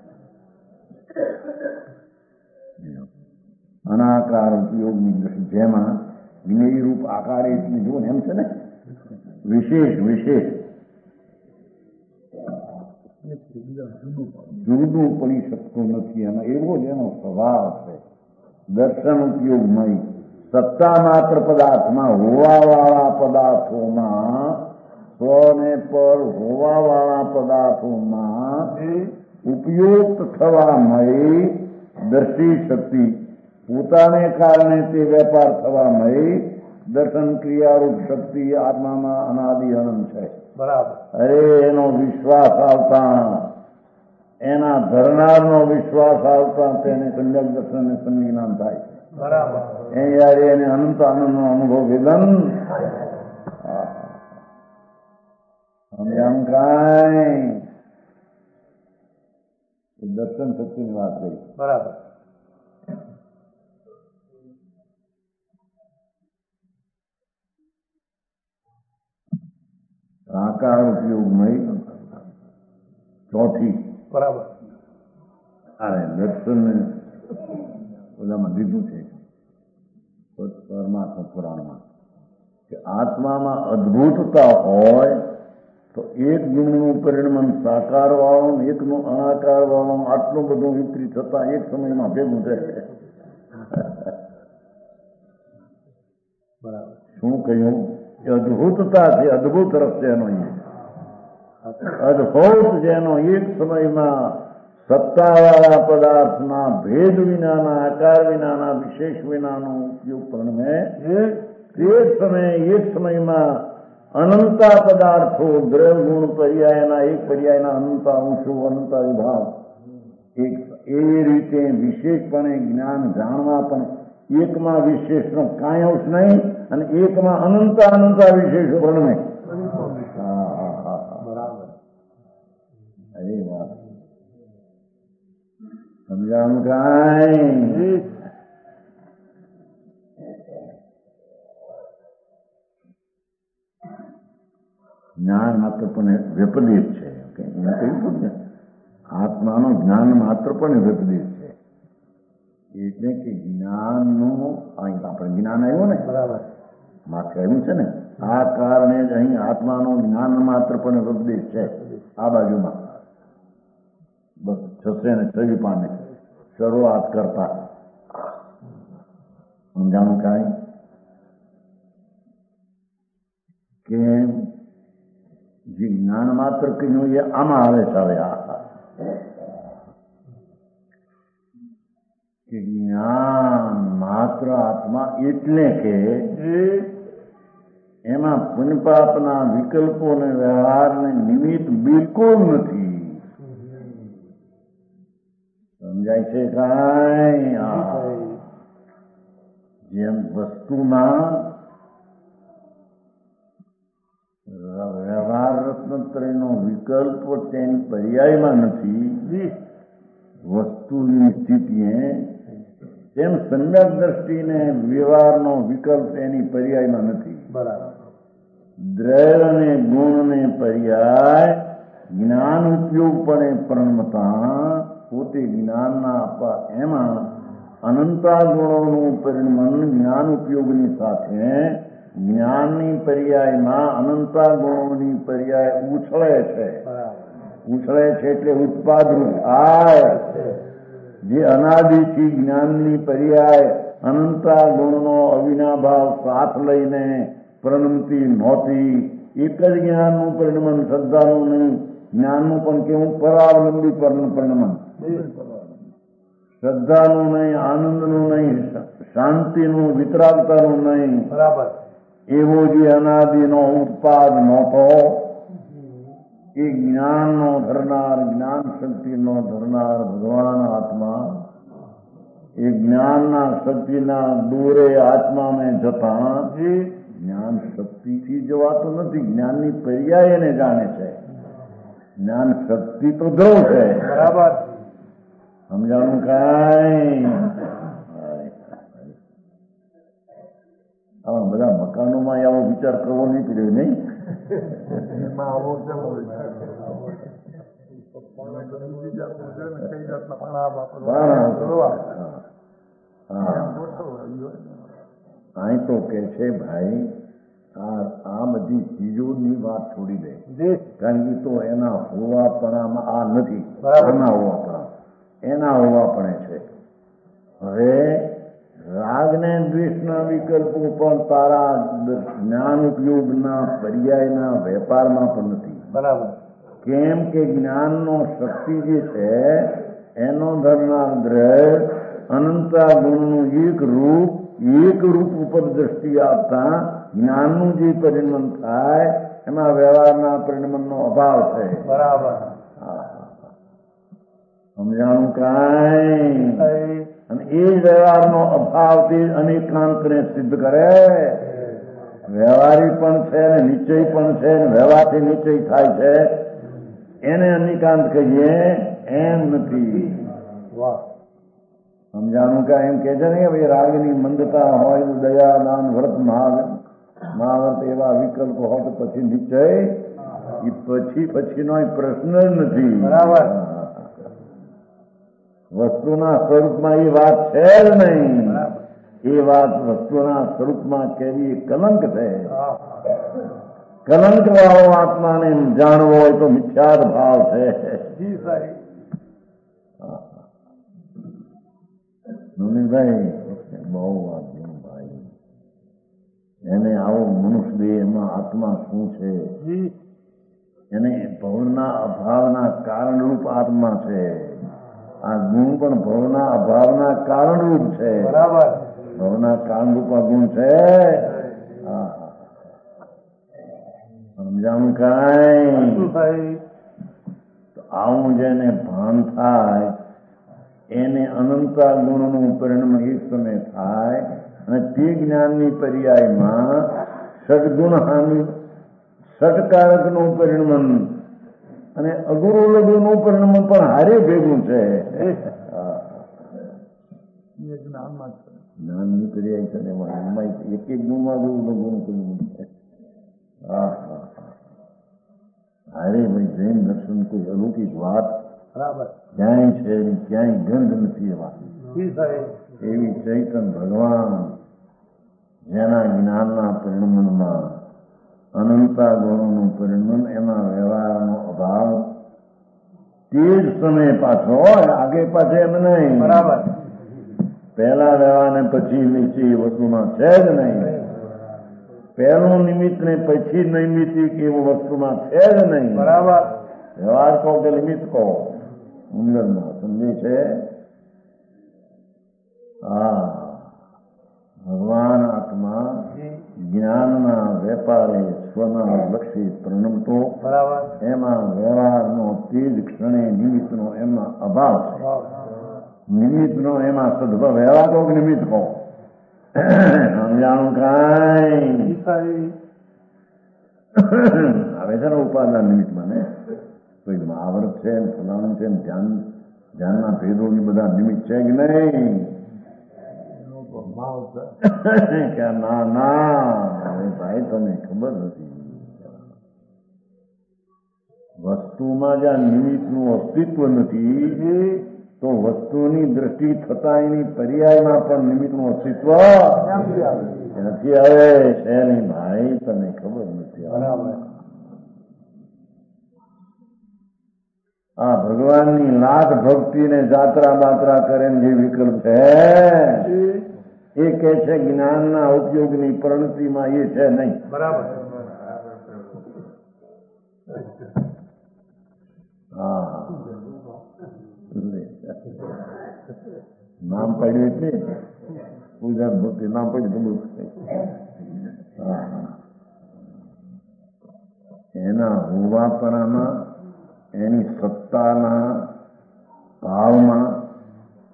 અનાકાર ઉપયોગની દ્રષ્ટિ, જેમાં વિનયી રૂપ આકાર એટલે જુઓ ને એમ છે ને, વિશેષ વિશેષ જુદું પડી શકતું નથી. એમાં એવો જ એનો સ્વભાવ છે. દર્શન ઉપયોગમય સત્તા માત્ર પદાર્થમાં હોવાવાળા પદાર્થોમાં, સ્વને પર હોવાવાળા પદાર્થોમાં ઉપયોગ થવામય દ્રષ્ટિ શક્તિ, પોતાને કારણે તે વેપાર થવામય દર્શન ક્રિયારૂપ શક્તિ આત્મામાં અનાદિ અનંત છે.
બરાબર.
અરે એનો વિશ્વાસ આવતા, એના ધરનારનો વિશ્વાસ આવતા તેને સંજ્ઞક દર્શન અને સંજ્ઞાન થાય છે.
બરાબર.
એ યાર એને અનંત આનંદનો અનુભવ વેદન આમ કાંઈ દર્શન શક્તિની વાત કરી.
બરાબર.
આકાર ઉપયોગમય ચોથી.
બરાબર.
અરે દર્શન બધામાં લીધું છે પરમાત્મા પુરાણમાં કે આત્મામાં અદભુતતા હોય તો એક ગુણનું પરિણમન સાકાર વાળું, એકનું અનાકાર વાળું, આટલું બધું વિપરીત થતા એક સમયમાં ભેગું થાય.
બરાબર.
શું કહ્યું? અદભુતતા છે, અદભુત રસ છે એનો. અદભુત જેનો એક સમયમાં સત્તાવાળા પદાર્થના ભેદ વિનાના, આકાર વિનાના, વિશેષ વિનાનો ઉપયોગ પરણમે તે સમયે એક સમયમાં અનંતા પદાર્થો, દ્રવ ગુણ પર્યાયના, એક પર્યાયના અનંતા અંશો, અનંતા વિભાગ, એ રીતે વિશેષપણે જ્ઞાન જાણવા પણ એકમાં વિશેષનો કાંઈ અંશ નહીં અને એકમાં અનંતા અનંતા વિશેષો પરણમે.
બરાબર.
અરે વાત સમજાવું કાંઈ? જ્ઞાન માત્ર પણ વ્યપદેશ છે. આત્માનો જ્ઞાન માત્ર પણ વ્યપદેશ છે. એટલે કે જ્ઞાનનું અહીં આપણે જ્ઞાન આવ્યું ને,
બરાબર,
માત્ર આવ્યું છે ને, આ કારણે જ અહીં આત્માનો જ્ઞાન માત્ર પણ વ્યપદેશ છે. આ બાજુમાં બસ 626 પાને શરૂઆત કરતા સમજાણું કાંઈ કે જે જ્ઞાન માત્ર કહ્યું એ આમાં આવે છે. હવે કે જ્ઞાન માત્ર આત્મા એટલે કે એમાં પુણ્યપાપના વિકલ્પો અને વ્યવહારને નિમિત્ત બિલકુલ નથી. સમજાય છે કાંઈ? જેમ વસ્તુમાં વ્યવહાર રત્નત્રયનો વિકલ્પ તેની પર્યાયમાં નથી, વસ્તુની સ્થિતિએ, તેમ સમ્યક દ્રષ્ટિને વ્યવહારનો વિકલ્પ એની પર્યાયમાં નથી.
બરાબર.
દ્રવ્ય અને ગુણને પર્યાય જ્ઞાન ઉપયોગપણે પરણમતા પોતે જ્ઞાનના આપવા એમાં અનંતા ગુણોનું પરિણમન જ્ઞાન ઉપયોગની સાથે જ્ઞાનની પર્યાયમાં અનંતા ગુણોની પર્યાય ઉછળે છે. ઉછળે છે એટલે ઉત્પાદરૂપ થાય. જે અનાદિથી જ્ઞાનની પર્યાય અનંતા ગુણનો અવિનાભાવ સાથ લઈને પરિણમતી નહોતી. એક જ જ્ઞાનનું પરિણમન, શ્રદ્ધાનું નહીં. જ્ઞાનનું પણ કેવું પરાવલંબી પરિણમન, શ્રદ્ધાનું નહીં, આનંદનું નહીં, શાંતિનું, વિતરાગતાનું નહીં.
બરાબર.
એવો જે અનાદિનો ઉત્પાદ નહોતો એ જ્ઞાનનો ધરનાર, જ્ઞાન શક્તિનો ધરનાર ભગવાન આત્મા એ જ્ઞાનના શક્તિના દોરે આત્માને જતા જ્ઞાન શક્તિથી જવાતું નથી. જ્ઞાનની પર્યાય એને જાણે છે. જ્ઞાન શક્તિ તો ધ્રુવ છે.
બરાબર.
સમજાણું કાંઈ? આવા બધા મકાનોમાં આવો વિચાર કરવો નહીં પડ્યો નહીં. અહીં તો કે છે ભાઈ આ બધી ચીજોની વાત છોડી દે, કારણ કે તો એના હોવાપણામાં આ નથી. એના હોવાપણા એના હોવાપણે છે. હવે રાગ ને દ્વેષના વિકલ્પો પણ તારા જ્ઞાન ઉપયોગના પર્યાયના વેપારમાં પણ નથી.
બરાબર.
કેમ કે જ્ઞાનનો શક્તિ જે છે એનો ધરનાર દ્રઢ અનંતા ગુણનું એક રૂપ ઉપર દ્રષ્ટિ આપતા જ્ઞાનનું જે પરિણમન થાય એમાં વ્યવહારના પરિણમનનો અભાવ છે.
બરાબર.
સમજાણું કાંઈ? અને એ વ્યવહારનો અભાવથી અનેકાંતને સિદ્ધ કરે. વ્યવહારી પણ છે ને નિશ્ચય પણ છે ને વ્યવહારથી નિશ્ચય થાય છે એને અનેકાંત કહીએ એમ નથી. સમજાણું કા? એમ કે છે ને કે ભાઈ રાગની મંદતા હોય તો દયા દાન વ્રત મહાવ્રત એવા વિકલ્પો હોય તો પછી નિશ્ચય એ પછીનો પ્રશ્ન જ નથી.
બરાબર.
વસ્તુના સ્વરૂપમાં એ વાત છે જ નહીં. એ વાત વસ્તુના સ્વરૂપમાં કેવી કલંક છે. કલંક વાળો આત્માને જાણવો હોય તો મિથ્યાદ ભાવ છે. ભાઈ બહુ વાત ભાઈ. એને આવો મનુષ્ય દેહ એમાં આત્મા શું છે એને ભવના અભાવના કારણરૂપ આત્મા છે. આ ગુણ પણ ભવના અભાવના કારણરૂપ છે.
બરાબર.
ભવના કારણરૂપ આ ગુણ છે. સમજાણું કાંઈ? આવું જેને ભાન થાય એને અનંતા ગુણનું પરિણામ એક સમય થાય અને તે જ્ઞાનની પર્યાયમાં ષડગુણ હાનિ ષટકારકનું પરિણમન અને અગુરુ લઘુનું પરિણમન પણ હારે ભેગું છે. જ્ઞાનની પર્યાય છે એમાં એક ગુણમાં અગુરુ લઘુનું પરિણમન છે. હારે ભાઈ જૈન દર્શન કોઈ અલૌકિક વાત ક્યાંય છે ક્યાંય ગંધ નથી. એ વાત એવી ચૈતન ભગવાન જેના જ્ઞાનના પરિણમનમાં અનંતા ગુણોનું પરિણમન એમાં વ્યવહારનો અભાવ તે જ સમય પાછો આગે પાછે એમ નહીં.
બરાબર.
પહેલા વ્યવહાર ને પછી નીચે એ વસ્તુમાં છે જ નહીં. પહેલું નિમિત્ત ને પછી નૈમિતિક એવું વસ્તુમાં છે જ નહીં.
બરાબર.
વ્યવહાર કહો કે નિમિત્ત કહો ઉંદરમાં સમજે છે. ભગવાન આત્મા જ્ઞાનના વેપારે સ્વના લક્ષી પ્રણમતો.
બરાબર.
એમાં વ્યવહારનો તે જ ક્ષણે નિમિત્તનો એમાં અભાવ છે. નિમિત્તનો એમાં સદભાવ વ્યવહાર કહો કે નિમિત્ત કહો. સમજાણું કાંઈ? આવે છે ને ઉપાદાન નિમિત્તમાં ને કોઈ મહાવ્રત છે ને ફલાણું છે ને ધ્યાનના ભેદો બધા નિમિત્ત છે કે નહીં? ના ભાઈ તને ખબર નથી. વસ્તુમાં જ્યાં નિમિત્તનું અસ્તિત્વ નથી તો વસ્તુની દ્રષ્ટિ થતા એની પર્યાયમાં પણ નિમિત્તનું અસ્તિત્વ નથી. આવે છે નહીં ભાઈ તને ખબર નથી. આ ભગવાનની લાખ ભક્તિને જાત્રા બાત્રા કરે જે વિકલ્પ છે એ કે છે જ્ઞાનના ઉપયોગની પ્રણતિમાં એ છે નહીં.
બરાબર.
નામ પડ્યું એટલે પૂજા ભક્તિ નામ પડ્યું એના હોવાપણામાં એની સત્તાના ભાવમાં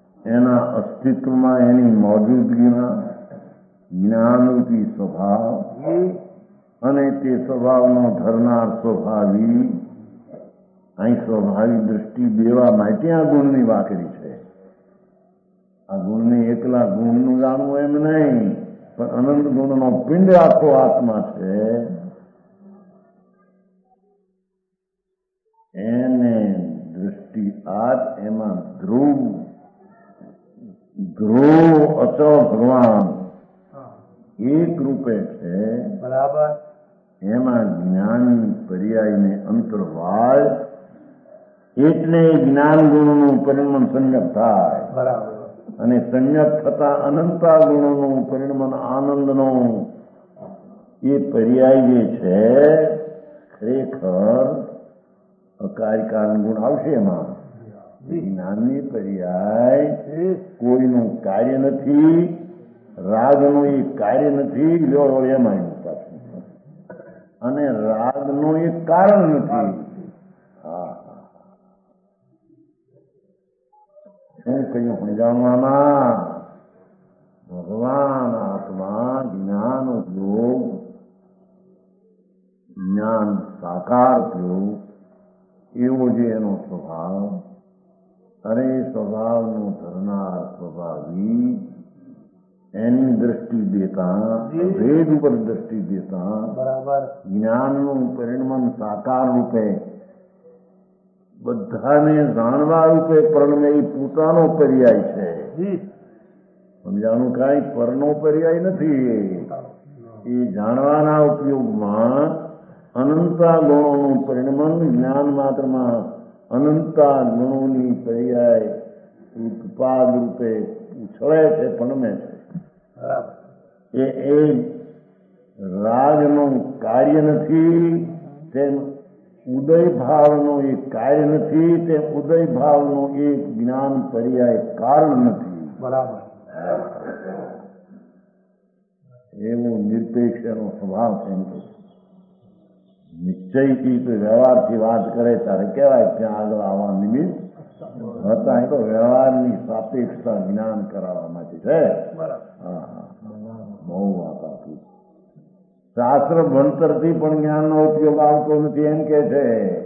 એના અસ્તિત્વમાં એની મોજૂદગીમાં જ્ઞાનરૂપી સ્વભાવ અને તે સ્વભાવનો ધરનાર સ્વભાવી. અહીં સ્વભાવી દ્રષ્ટિ દેવા માટે આ ગુણની વાકડી છે. આ ગુણને એકલા ગુણનું જાણવું એમ નહીં, પણ અનંત ગુણનો પિંડ આખો આત્મા છે. એને દ્રષ્ટિ આપ એમાં ધ્રુવ અચળ ભગવાન એક રૂપે છે.
બરાબર.
એમાં જ્ઞાનની પર્યાયને અંતરવાળ એટલે જ્ઞાન ગુણનું પરિણમન સંયત થાય.
બરાબર.
અને સંયત થતા અનંતા ગુણોનું પરિણમન આનંદનો એ પર્યાય જે છે ખરેખર અકાર્યકારણ ગુણ આવશે એમાં. જ્ઞાનની પર્યાય કોઈનું કાર્ય નથી, રાગનું એ કાર્ય નથી. લો એમાં પાછું અને રાગનું એ કારણ નથી. શું કહ્યું સમજાવવામાં? ભગવાન આત્મા જ્ઞાન ઉપયોગ, જ્ઞાન સાકાર ઉપયોગ એવો જે એનો સ્વભાવ. અરે સ્વભાવનો ધરનાર સ્વભાવી એની દ્રષ્ટિ દેતા, ભેદ ઉપર દ્રષ્ટિ દેતા
બરાબર.
જ્ઞાનનું પરિણમન સાકાર રૂપે બધાને જાણવા રૂપે પરણમે એ પોતાનો પર્યાય છે. સમજાણું કાંઈ પરનો પર્યાય નથી. એ જાણવાના ઉપયોગમાં અનંતા ગુણોનું પરિણમન જ્ઞાન માત્રમાં અનંતા ગુણોની પર્યાય ઉત્પાદ રૂપે ઉછળે છે, પણમે છે. એ રાગનું કાર્ય નથી, તેમ ઉદય ભાવનો એ કાર્ય નથી, તે ઉદય ભાવનો એ જ્ઞાન પર્યાય કારણ નથી.
બરાબર.
એવો નિરપેક્ષ એનો સ્વભાવ છે. એમ તો નિશ્ચયથી તો વ્યવહારથી વાત કરે ત્યારે કહેવાય ત્યાં આગળ આવા નિમિત્ત હતા. એ તો વ્યવહારની સાપેક્ષતા જ્ઞાન કરાવવા માટે છે. બહુ વાત આપી. શાસ્ત્ર ભણતરથી પણ જ્ઞાનનો ઉપયોગ આવતો નથી એમ કે છે.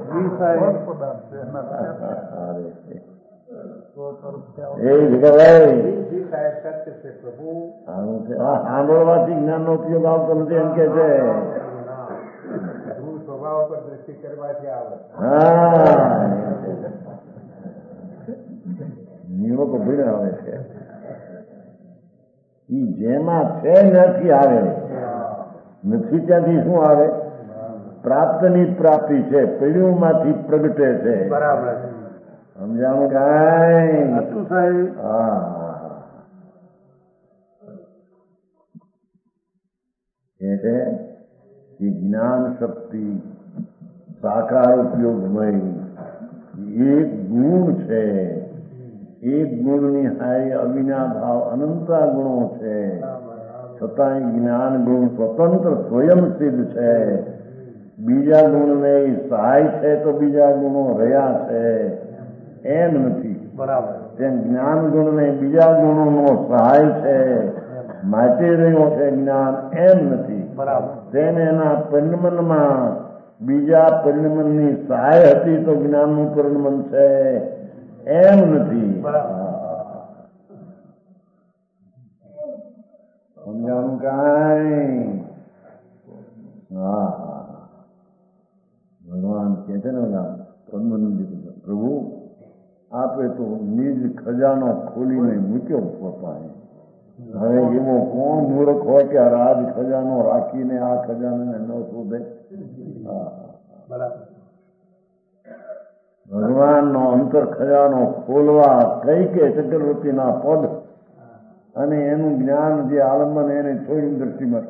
એ સાંભળવાથી જ્ઞાનનો ઉપયોગ આવતો નથી એમ કે છે.
સ્વભાવ પર દ્રષ્ટિ કરવાથી આવે.
હા, નિયમો તો ભીડ આવે છે. ઈ જેમાં છે નથી આવે. નથી ત્યાંથી શું આવે? પ્રાપ્તની પ્રાપ્તિ છે, પેઢીઓમાંથી પ્રગટે છે.
બરાબર.
સમજાણું કાંઈ? હા. એટલે એ જ્ઞાન શક્તિ સાકાર ઉપયોગમય એક ગુણ છે. એક ગુણની હાય અવિના ભાવ અનંતા ગુણો છે. છતાંય જ્ઞાન ગુણ સ્વતંત્ર સ્વયં સિદ્ધ છે. બીજા ગુણને સહાય છે તો બીજા ગુણો રહ્યા છે એમ નથી.
બરાબર.
તેમ જ્ઞાન ગુણને બીજા ગુણોનો સહાય છે માટે રહ્યો છે જ્ઞાન એમ નથી.
બરાબર.
તેમ એના પરિણમનમાં બીજા પરિણમનની સહાય હતી તો જ્ઞાનનું પરિણમન છે એમ નથી. સમજાણું કાંઈ? હા. ભગવાન કે છે ને પ્રભુ આપે તો નિજ ખજાનો ખોલીને મૂક્યો પોતાને. હવે એવો કોણ મૂર્ખ હોય કે રાજ ખજાનો રાખીને આ ખજાનાને ન શોધે? ભગવાનનો અંતર ખજાનો ખોલવા કઈ કે ચક્રવર્તીના પદ અને એનું જ્ઞાન જે આલંબન એને છોડ્યું દ્રષ્ટિમાં.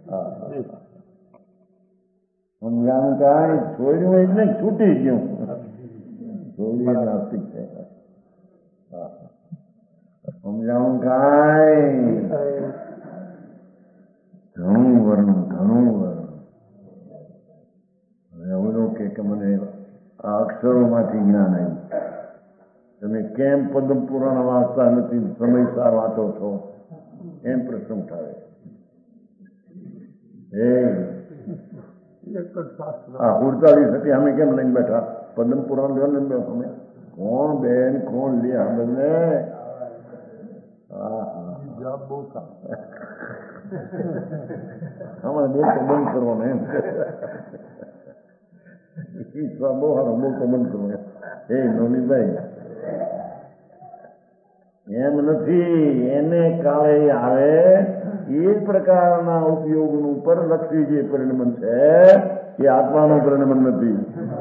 સમજાણું કાંઈ? છોડ્યું એટલે છૂટી ગયું. છોડીએ નાસ્તિક છે. સમજાણું કાંઈ? ઘણું વર્ણન, ઘણું વર્ણન. હવે ઓલો કે મને આ અક્ષરોમાંથી જ્ઞાન આવ્યું. તમે કેમ પદ્મ પુરાણ વાંચતા નથી, સમયસર વાંચો છો? એમ પ્રશ્ન ઉઠાવે.
એક જ શાસ્ત્ર.
આ 47 અમે કેમ લઈને બેઠા? પદમ પુરાણ લઈને બેઠા અમે. કોણ બેન કોણ લે આ બંને?
જવાબ બહુ સારો.
અમારે બોલતો બંધ કરવાનો એમ. બહુ સારો બોલતો બંધ કરવો. એ નોનીભાઈ એમ નથી. એને કાળે આવે એ પ્રકારના ઉપયોગનું પરલક્ષી જે પરિણમન છે એ આત્માનું પરિણમન નથી.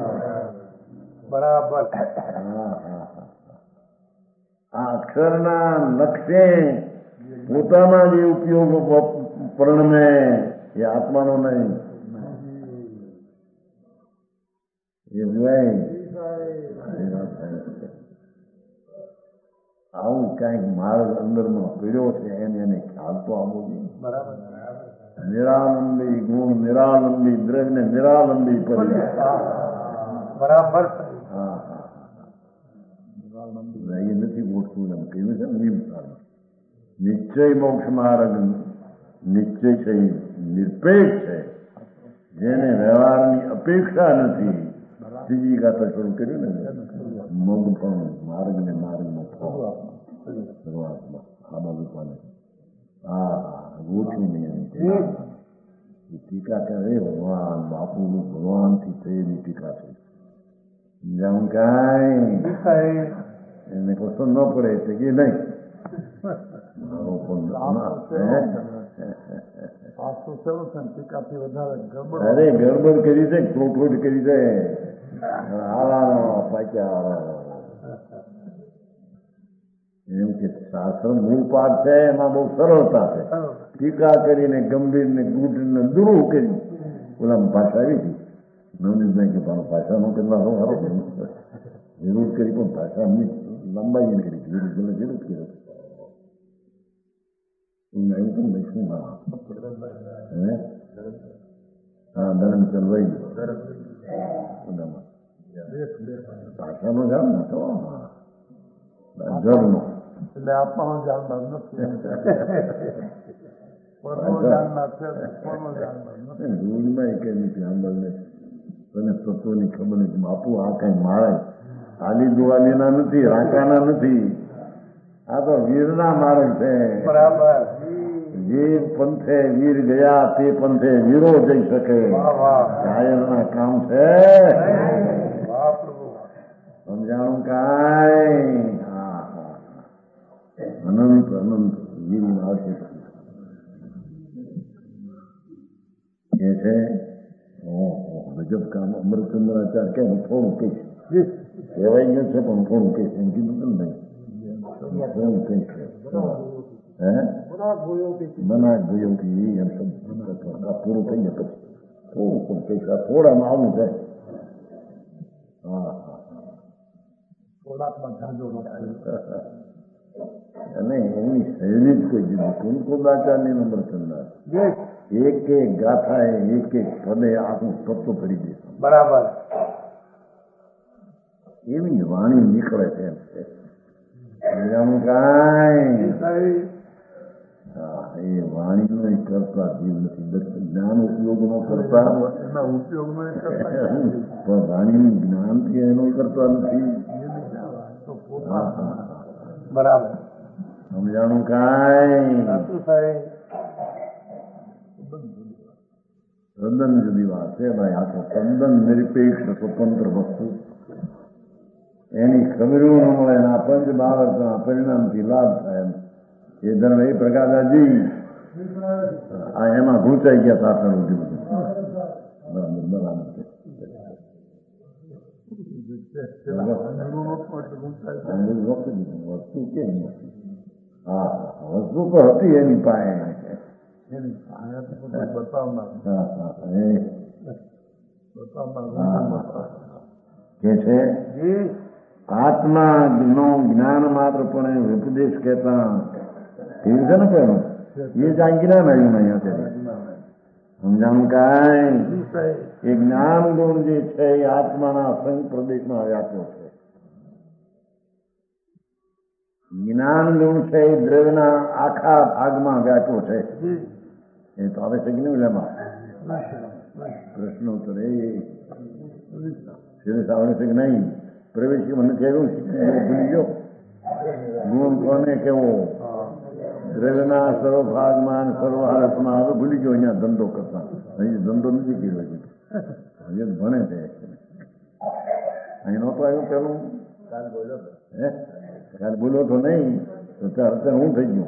બરાબર.
આ અક્ષરના લક્ષ્ય પોતાના જે ઉપયોગ પરિણમે એ આત્માનો નહીં. એ આવું કઈક માર્ગ અંદરમાં પીડ્યો છે એને ખ્યાલ તો આવવો જોઈએ.
બરાબર.
નિરાલંબી ગુણ નિરાલંબી દ્રવ્ય નિરાલંબી પર્યા.
બરાબર.
એ નથી મોટું એમ કહ્યું છે નિયમ સારું. નિશ્ચય મોક્ષ માર્ગ નિશ્ચય છે નિરપેક્ષ છે. જેને વ્યવહારની અપેક્ષા નથી. ત્રીજી ગાતા શરૂ કર્યું ને મગ પણ માર્ગ ને માર્ગમાં શરૂઆતમાં આ બાજુ પાને ગોઠવી નહીં. ટીકા કરે ભગવાન બાપુનું ભગવાનથી થયેલી ટીકા છે. જાણ કાંઈ એને પસંદ ન પડે એટલે કે નહીં. અરે ગડબડ કરી છે, ખોટોટ કરી છે. એમ કે શાસ્ત્ર મૂળ પાઠ છે એમાં બહુ સરળતા છે. ટીકા કરીને ગંભીર ને ગુઢ ને દૂરું કરી ઓલા ભાષા આવી હતી. નવનીતભાઈ કે ભાષાનો કેટલા સારો વિરોધ કરી પણ ભાષા લંબાઈ કરી વિરોધ કર્યો. એવું પણ લઈશું હા ધરમચંદ ભાઈ ભાષાનો જાણ ને તો જળનો
એટલે આપવાનો જાણનાર નથી.
રોજમાં કઈ નથી સાંભળને તને તત્વની ખબર નથી. બાપુ આ કઈ મારે આલી દુવાલીના નથી, રાકાના નથી. આ તો વીરના માર્ગ છે.
બરાબર.
જે પંથે વીર ગયા તે પંથે વીરો જઈ શકે. ઘાયલના કામ છે. સમજાણું કાંઈ? અનંત અનંત વીર આવશે કે છે. ગજબ કામ. અમરચંદ્રાચાર્ય કે હું થોડું કહીશ કહેવાય ગયું છે પણ થોડું કહીશ એમ કીધું કે નહીં. થોડું કહીશ બના ગયો કે એમ શબ્દ પૂરું થઈ જાય પછી થોડું પણ કહીશ. આ થોડામાં આવું છે. અને એની શૈલી જ કોઈ જુદી. કુમકુદાચાર્ય અમરચંદ્ર એક એક ગાથા એક એક પદે આખું તત્વ ભરી દે.
બરાબર.
એવી વાણી નીકળે છે એમ છે. કાંઈ એ વાણીનો કરતા જીવ નથી. જ્ઞાન ઉપયોગ નો કરતા
ઉપયોગ
પણ વાણીનું જ્ઞાનથી એનો કરતા નથી.
બરાબર.
સમજાણું કાંઈ? તદ્દન જુદી વાત છે ભાઈ. આ તો તદ્દન નિરપેક્ષ સ્વતંત્ર વસ્તુ. એની ખબરો ન મળે. એના પંચ બાળકના પરિણામથી લાભ થાય. એ ધર્મ એ પ્રકાશજી આ એમાં ઘૂંચાઈ ગયા સાપણ ઉદ્યોગ. બરાબર બરાબર છે. વસ્તુ કેમ નથી? હા વસ્તુ તો હતી એની પાસે. કે છે આત્મા નો જ્ઞાન માત્ર પણ ઉપદેશ કહેતા એવું છે ને કહ્યું. એ જ આ જ્ઞાન આવ્યું અહીંયા સમજાણું કાંઈ? એ જ્ઞાન ગુણ જે છે એ આત્માના સંઘ પ્રદેશમાં વ્યાપ્યો છે. જ્ઞાન ગુણ છે એ દ્રવ્યના આખા ભાગમાં વ્યાપ્યો છે. એ તો આવે છે કે નહીં? એમાં પ્રશ્નોત્તર એ શિરસ આવડે છે કે નહીં? પ્રવેશ કે મને કહેવું ભૂલી ગયો. ગુણ કોને કેવો? દ્રવ્યના સર્વભાગમાં સર્વહારતમાં. હવે ભૂલી ગયો. અહીંયા ધંધો કરતા અહીં ધંધો નથી કર્યો હજી. હજી ભણે છે. અહીં નહોતો આવ્યો પેલું. હે કાલે બોલ્યો તો નહીં તો અત્યારે હું થઈ ગયો.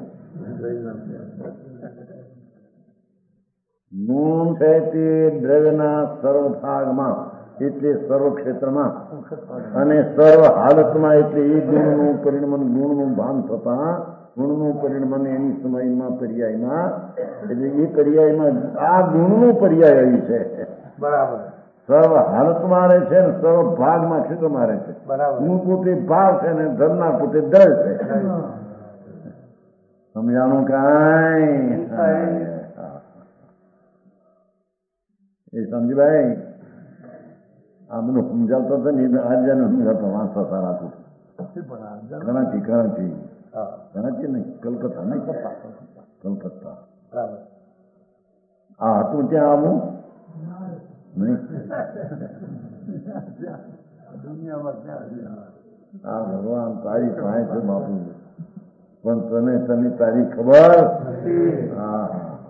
ગુણ છે તે દ્રવ્યના સર્વભાગમાં એટલે સર્વ ક્ષેત્રમાં અને સર્વ હાલતમાં એટલે એ ગુણનું પરિણમન ગુણનું ભાન થતા ગુણનું પરિણમન એની સમયમાં પર્યાયમાં એટલે એ પર્યાયમાં આ ગુણનું પર્યાય આવી છે. બરાબર. સર્વ હાલતમાં રહે છે ને સર્વ ભાગમાં ક્ષેત્રમાં રહે છે. ગુણ પોતે ભાવ છે ને ધરનાર પોતે દ્રવ છે. સમજાણું કાંઈ? એ સમજી ભાઈ આ બધું સમજાવતો હતો ને આજે સમજાવતો વાંચતા સારા હતું. કરાચી કરાચી કરાચી નહીં કલકત્તા નહીં કલકત્તા આ હતું ત્યાં આવું નહીં. હા ભગવાન તારી પાસે છે બાપુ પણ તને તારી ખબર. હા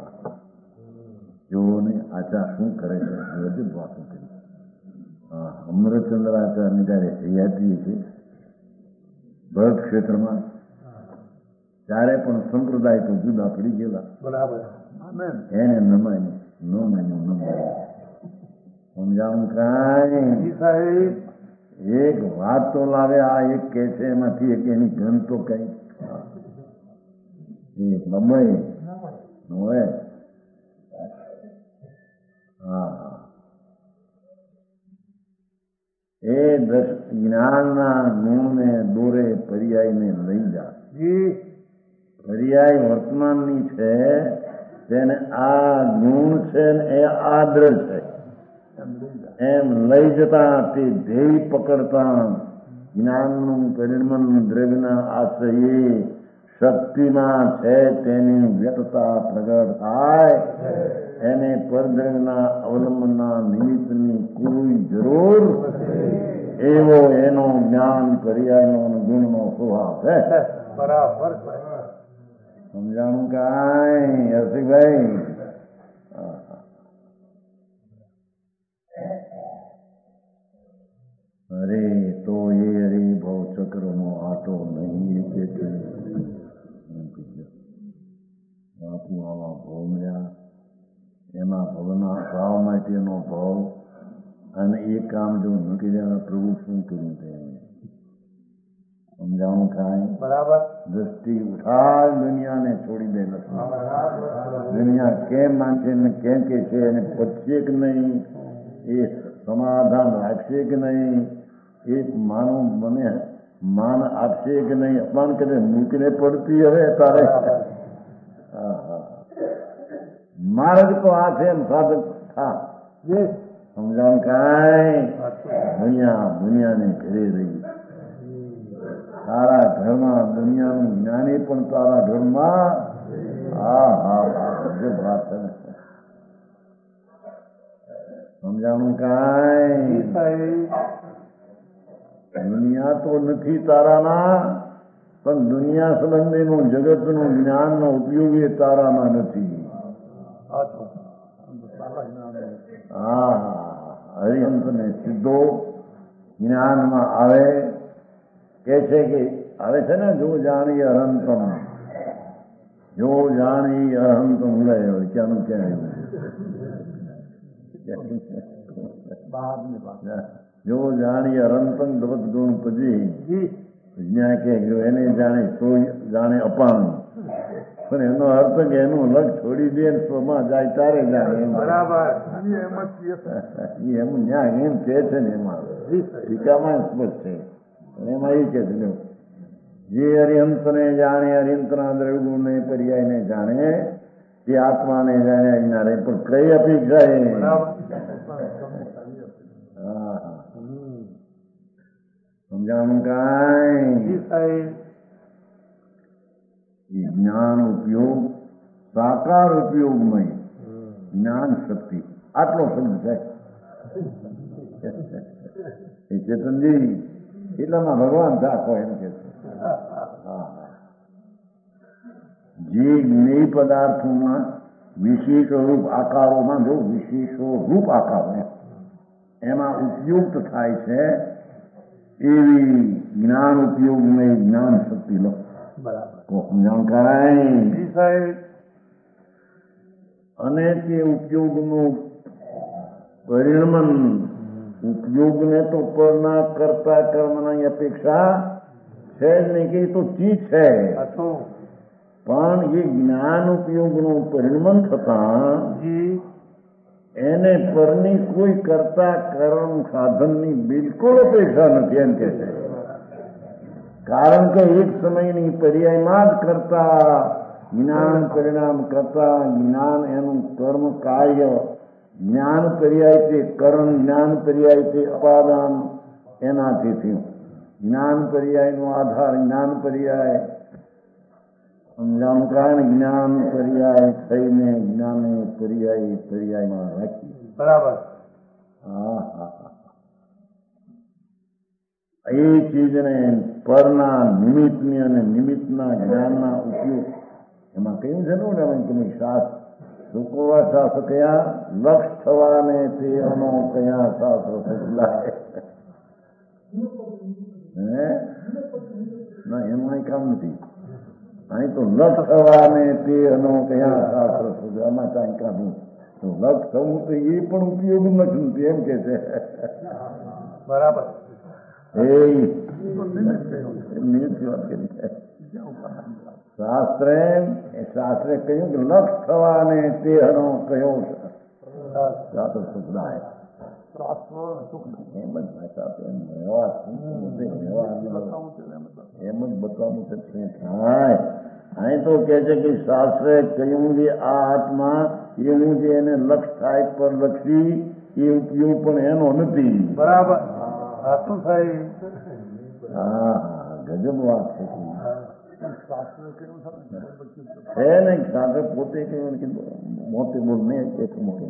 જોવો ને આચાર શું કરે છે હજુ વાતો કરી. હા અમૃતચંદ્ર આચાર્યની જયારે હયાતી છે ભરત ક્ષેત્રમાં ત્યારે પણ સંપ્રદાય તો જુદા પડી ગયેલા. બરાબર. એને ન માન્યું ન માન્યું ન માન્યું. સમજાવું કાંઈ? એક વાત તો લાવે આ એક કે છે એમાંથી એક એની ઘન તો કઈ લંબાઈ હોય. હા એ જ્ઞાનના ગુણને દોરે પર્યાયને લઈ જા. પર્યાય વર્તમાનની છે તેને આ ગુણ છે ને એ આદ્ર છે એમ લઈ જતા તે ધ્યેય પકડતા જ્ઞાનનું પરિણમન દ્રવ્યના આશ્રયે શક્તિમાં છે તેની વ્યક્તતા પ્રગટ થાય. એને પરદ્રવ્યના અવલંબનના નિમિત્તની કોઈ જરૂર એવો એનો જ્ઞાન પર્યાયનો ગુણનો સ્વભાવ છે. બરાબર. સમજાણું કાંઈ હર્ષિકભાઈ? અરે તો એ અરે ભવ ચક્રનો આટો નહીં કે બાપુ આવા ભવ મળ્યા એમાં ભવના ભાવ માટેનો ભાવ અને એ કામ જો ન કર્યા પ્રભુ શું કર્યું તે સમજાણું કાંઈ? બરાબર. દ્રષ્ટિ ઉઠાય દુનિયાને છોડી દે નથી. દુનિયા કેમ માનશે ને કેમ કે છે એને પચશે કે નહીં એ સમાધાન રાખશે કે નહીં એ માનું મને માન આપશે કે નહીં અપમાન કરે મૂકીને પડતી હવે તારે. માર્ગ તો આ છે એમ સાધક થા. સમજાણ કાંઈ? દુનિયાને ઘરે રહી તારા ઘરમાં દુનિયાનું જ્ઞાની પણ તારા ઘરમાં. હા હા હા જે વાત છે સમજાણું કાંઈ? દુનિયા તો નથી તારામાં પણ દુનિયા સંબંધીનું જગતનું જ્ઞાનનો ઉપયોગ એ તારામાં નથી. હા હરિહંસ ને સીધો જ્ઞાનમાં આવે કે છે કે આવે છે ને જો જાણી અહંતમ જો જાણી અહંતમ લે ક્યાંનું ક્યાં જો જાણી અરંતમ દવત ગુણ પછી જ્ઞાન કે એને જાણે તો જાણે અપાણું પણ એનો અર્થ કે એનું લગ છોડી દે સ્વમાં જાય તારે જાણે. બરાબર. એમ ન્યાય એમ કે છે ને એમાં ટીકામાં સ્પષ્ટ છે એમાં એ કે છે જે હરિહંતને જાણે હરિહંતના દ્રવ્યગુણને પર્યાયને જાણે તે આત્માને જાણે જાણે પણ કઈ અપેક્ષા એ સમજાણું કાંઈ? જ્ઞાન ઉપયોગ સાકાર ઉપયોગમય જ્ઞાન શક્તિ આટલો શબ્દ છે એ ચેતનજી એટલામાં ભગવાન રાખો એમ કે છે. જે જ્ઞેય પદાર્થોમાં વિશેષ રૂપ આકારોમાં જો વિશેષો રૂપ આકારો એમાં ઉપયુક્ત થાય છે એવી જ્ઞાન ઉપયોગને જ્ઞાન શક્તિ લો. જાણકારી અને તે ઉપયોગનું પરિણમન ઉપયોગને તો પરના કરતા કર્મની અપેક્ષા છે જ નહીં કે એ તો ચીજ છે, પણ એ જ્ઞાન ઉપયોગનું પરિણમન થતા એને પરની કોઈ કરતા કર્મ સાધનની બિલકુલ અપેક્ષા નથી એમ કે છે. કારણ કે એક સમયની પર્યાયમાં જ કરતા જ્ઞાન પરિણામ કરતા જ્ઞાન એનું કર્મ કાર્ય જ્ઞાન પર્યાય છે કર્મ જ્ઞાન પર્યાય છે અપાદાન એનાથી થયું. જ્ઞાન પર્યાયનો આધાર જ્ઞાન પર્યાય સમજાણું કારણ જ્ઞાન પર્યાય થઈને જ્ઞાને પર્યાયમાં રાખી.
બરાબર.
એ ચીજને પરના નિમિત્તની અને નિમિત્તના જ્ઞાનના ઉપયોગ એમાં કહ્યું છે ને તમે શાસ્ત્ર સુકોવા શાસ્ત્ર કયા લક્ષ થવાને તે અનો કયા શાસ્ત્ર સુખલાય ના એમાં કામ નથી. અહીં તો લક્ષ થવાને તે અનો કયા શાસ્ત્ર સુખ એમાં કાંઈ કાઢવું તો લક્ષ થવું તો એ પણ ઉપયોગ નથી એમ કે છે.
બરાબર.
શાસ્ત્રે કહ્યું કે લક્ષ થવાને તે હનો કયો શાસ્ત્ર સુખદાય એમ જ ભાષા એમ જ બતાવવું છે થાય. અહીં તો કે છે કે શાસ્ત્રે કહ્યું કે આ આત્મા એવું જે એને લક્ષ થાય પર લક્ષી એ ઉપયોગ પણ એનો નથી.
બરાબર.
ગજબ વાત છે ને. શાસ્ત્ર પોતે કહ્યું કે મોતે બોલ નહીં એક મોટો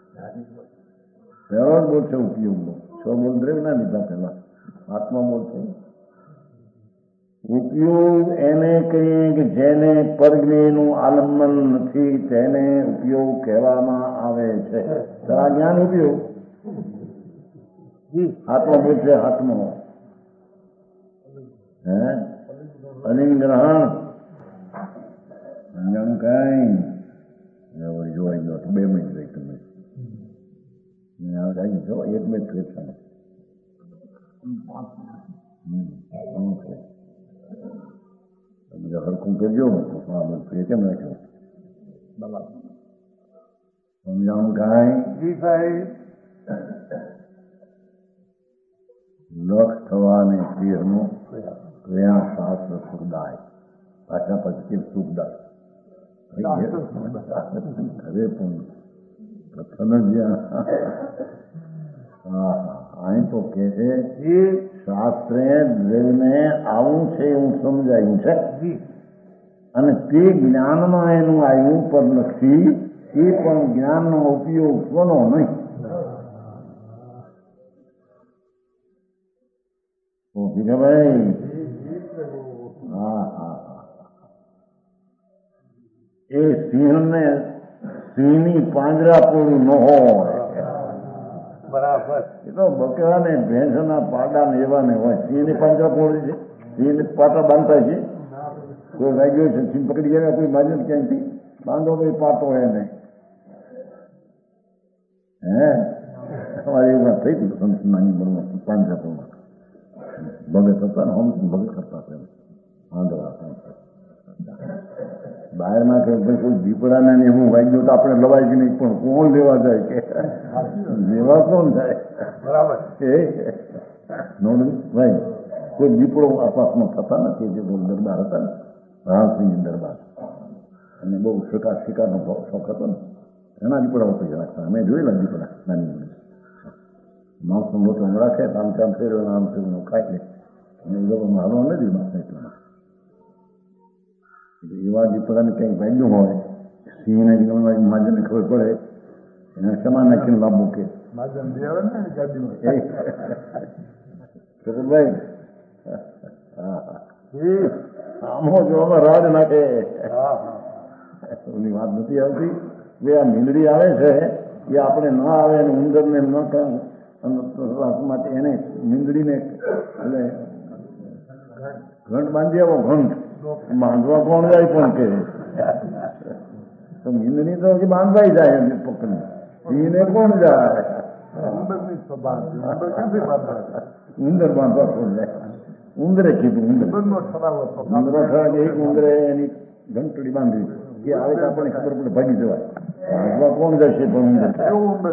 પહેલો જ બોલ છે ઉપયોગનો. 6 બોલ દ્રેવ ના લીધા પેલા આત્મા બોલ છે. ઉપયોગ એને કહીએ કે જેને પરજ્ઞેયનું આલંબન નથી તેને ઉપયોગ કહેવામાં આવે છે. તારા જ્ઞાન ઉપયોગ આત્મા બોલ છે. આત્મા અલિંગ્રહણ સમજાણું કઈ જોવાઈ ગયો 2 મિનિટ રહી તમે જો 1 મિનિટ ફેરશે બીજા હરખું કરજો કેમ રાખ્યો સમજાણું કઈ લક્ષ થવાને દેહનું કયા શાસ્ત્ર સુખદાય પાછા પછી સુખદાય ખરે પણ પ્રથમ જ અહીં તો કે છે શાસ્ત્રે દ્રવ્યને આવું છે એવું સમજાયું છે અને તે જ્ઞાનમાં એનું આવ્યું પર નથી એ પણ જ્ઞાનનો ઉપયોગ કોનો નહીં. ભાઈ એ સિંહની પાંજરાપોળું ન હોય.
બરાબર.
એ તો બકરા ને ભેંસના પાડા ને એવા ને હોય. સિંહની પાંજરાપોળી છે. સિંહને પાટા બાંધતા છે. કોઈ વાગ્યો છે સિંહ પકડી ગયા કોઈ બાજુ ક્યાંયથી બાંધો કોઈ પાટો હોય નહીં. અમારે એવું થઈ ગયું સંસ્થાની બળમાં પાંજરાપોળમાં ભગત હતા ને હમ ભગત કરતા હતા આંધળા બહારમાં કે કોઈ દીપડાને એવું વાગ્યું તો આપણે લવાય કે નહીં પણ કોણ લેવા જાય કે લેવા કોણ જાય.
બરાબર.
ભાઈ કોઈ દીપડો આસપાસમાં થતા નથી. જે દરબાર હતા ને રાણસિંહ દરબાર અને બહુ શિકારનો શોખ હતો ને એના દીપડાઓ પૈસા રાખતા. અમે જોયેલા દીપડા નાની નાની માણસો લોકો રાખે આમ કામ ફેરવે આમ ફેરવે ખાઈ લે અને એ લોકો હાલવા નથી માણસ એટલા એવા દીપડાને કંઈક વાગ્યું હોય સિંહને માજને ખબર પડે એને શમા નાખીને લાંબુ કે
માધ્યમ દે આવે ને ગાડીમાં
ભાઈ આમો જોવામાં રાડ નાખે એની વાત નથી આવતી કે આ મીંદડી આવે છે એ આપણે ન આવે અને ઉંદરને ન માટે એને મીંદડીને એટલે ઘંટ બાંધી આવો ઘંટ બાંધવા કોણ જાય પણ કે તો મીંદડી તો હજી બાંધવાઈ જાય પકડી એને કોણ જાય ઉંદર બાંધવા કોણ જાય ઉંદરે કીધું ઉંદરો એક ઉંદરે એની ઘંટડી બાંધવી એ આવે તો આપણને ખબર પડે ભાગી જવાય બાંધવા કોણ જશે પણ ઉંદર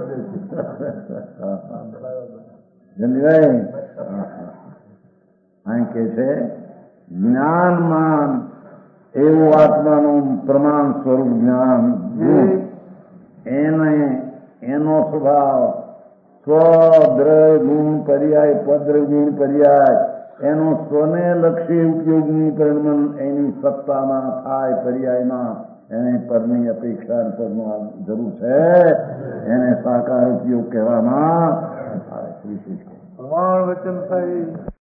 જનભાઈ અહીં કે છે જ્ઞાનમાં એવું આત્માનું પ્રમાણ સ્વરૂપ જ્ઞાન એને એનો સ્વભાવ સ્વદ્રય ગુણ પર્યાય પદ્ર ગુણ પર્યાય એનો સ્વને લક્ષી ઉપયોગની પરિણમન એની સત્તામાં થાય પર્યાયમાં એને પરની અપેક્ષા પરનું જરૂર છે એને સાકાર ઉપયોગ કહેવામાં આવે. વિશેષ
પ્રમાણ વચન થઈ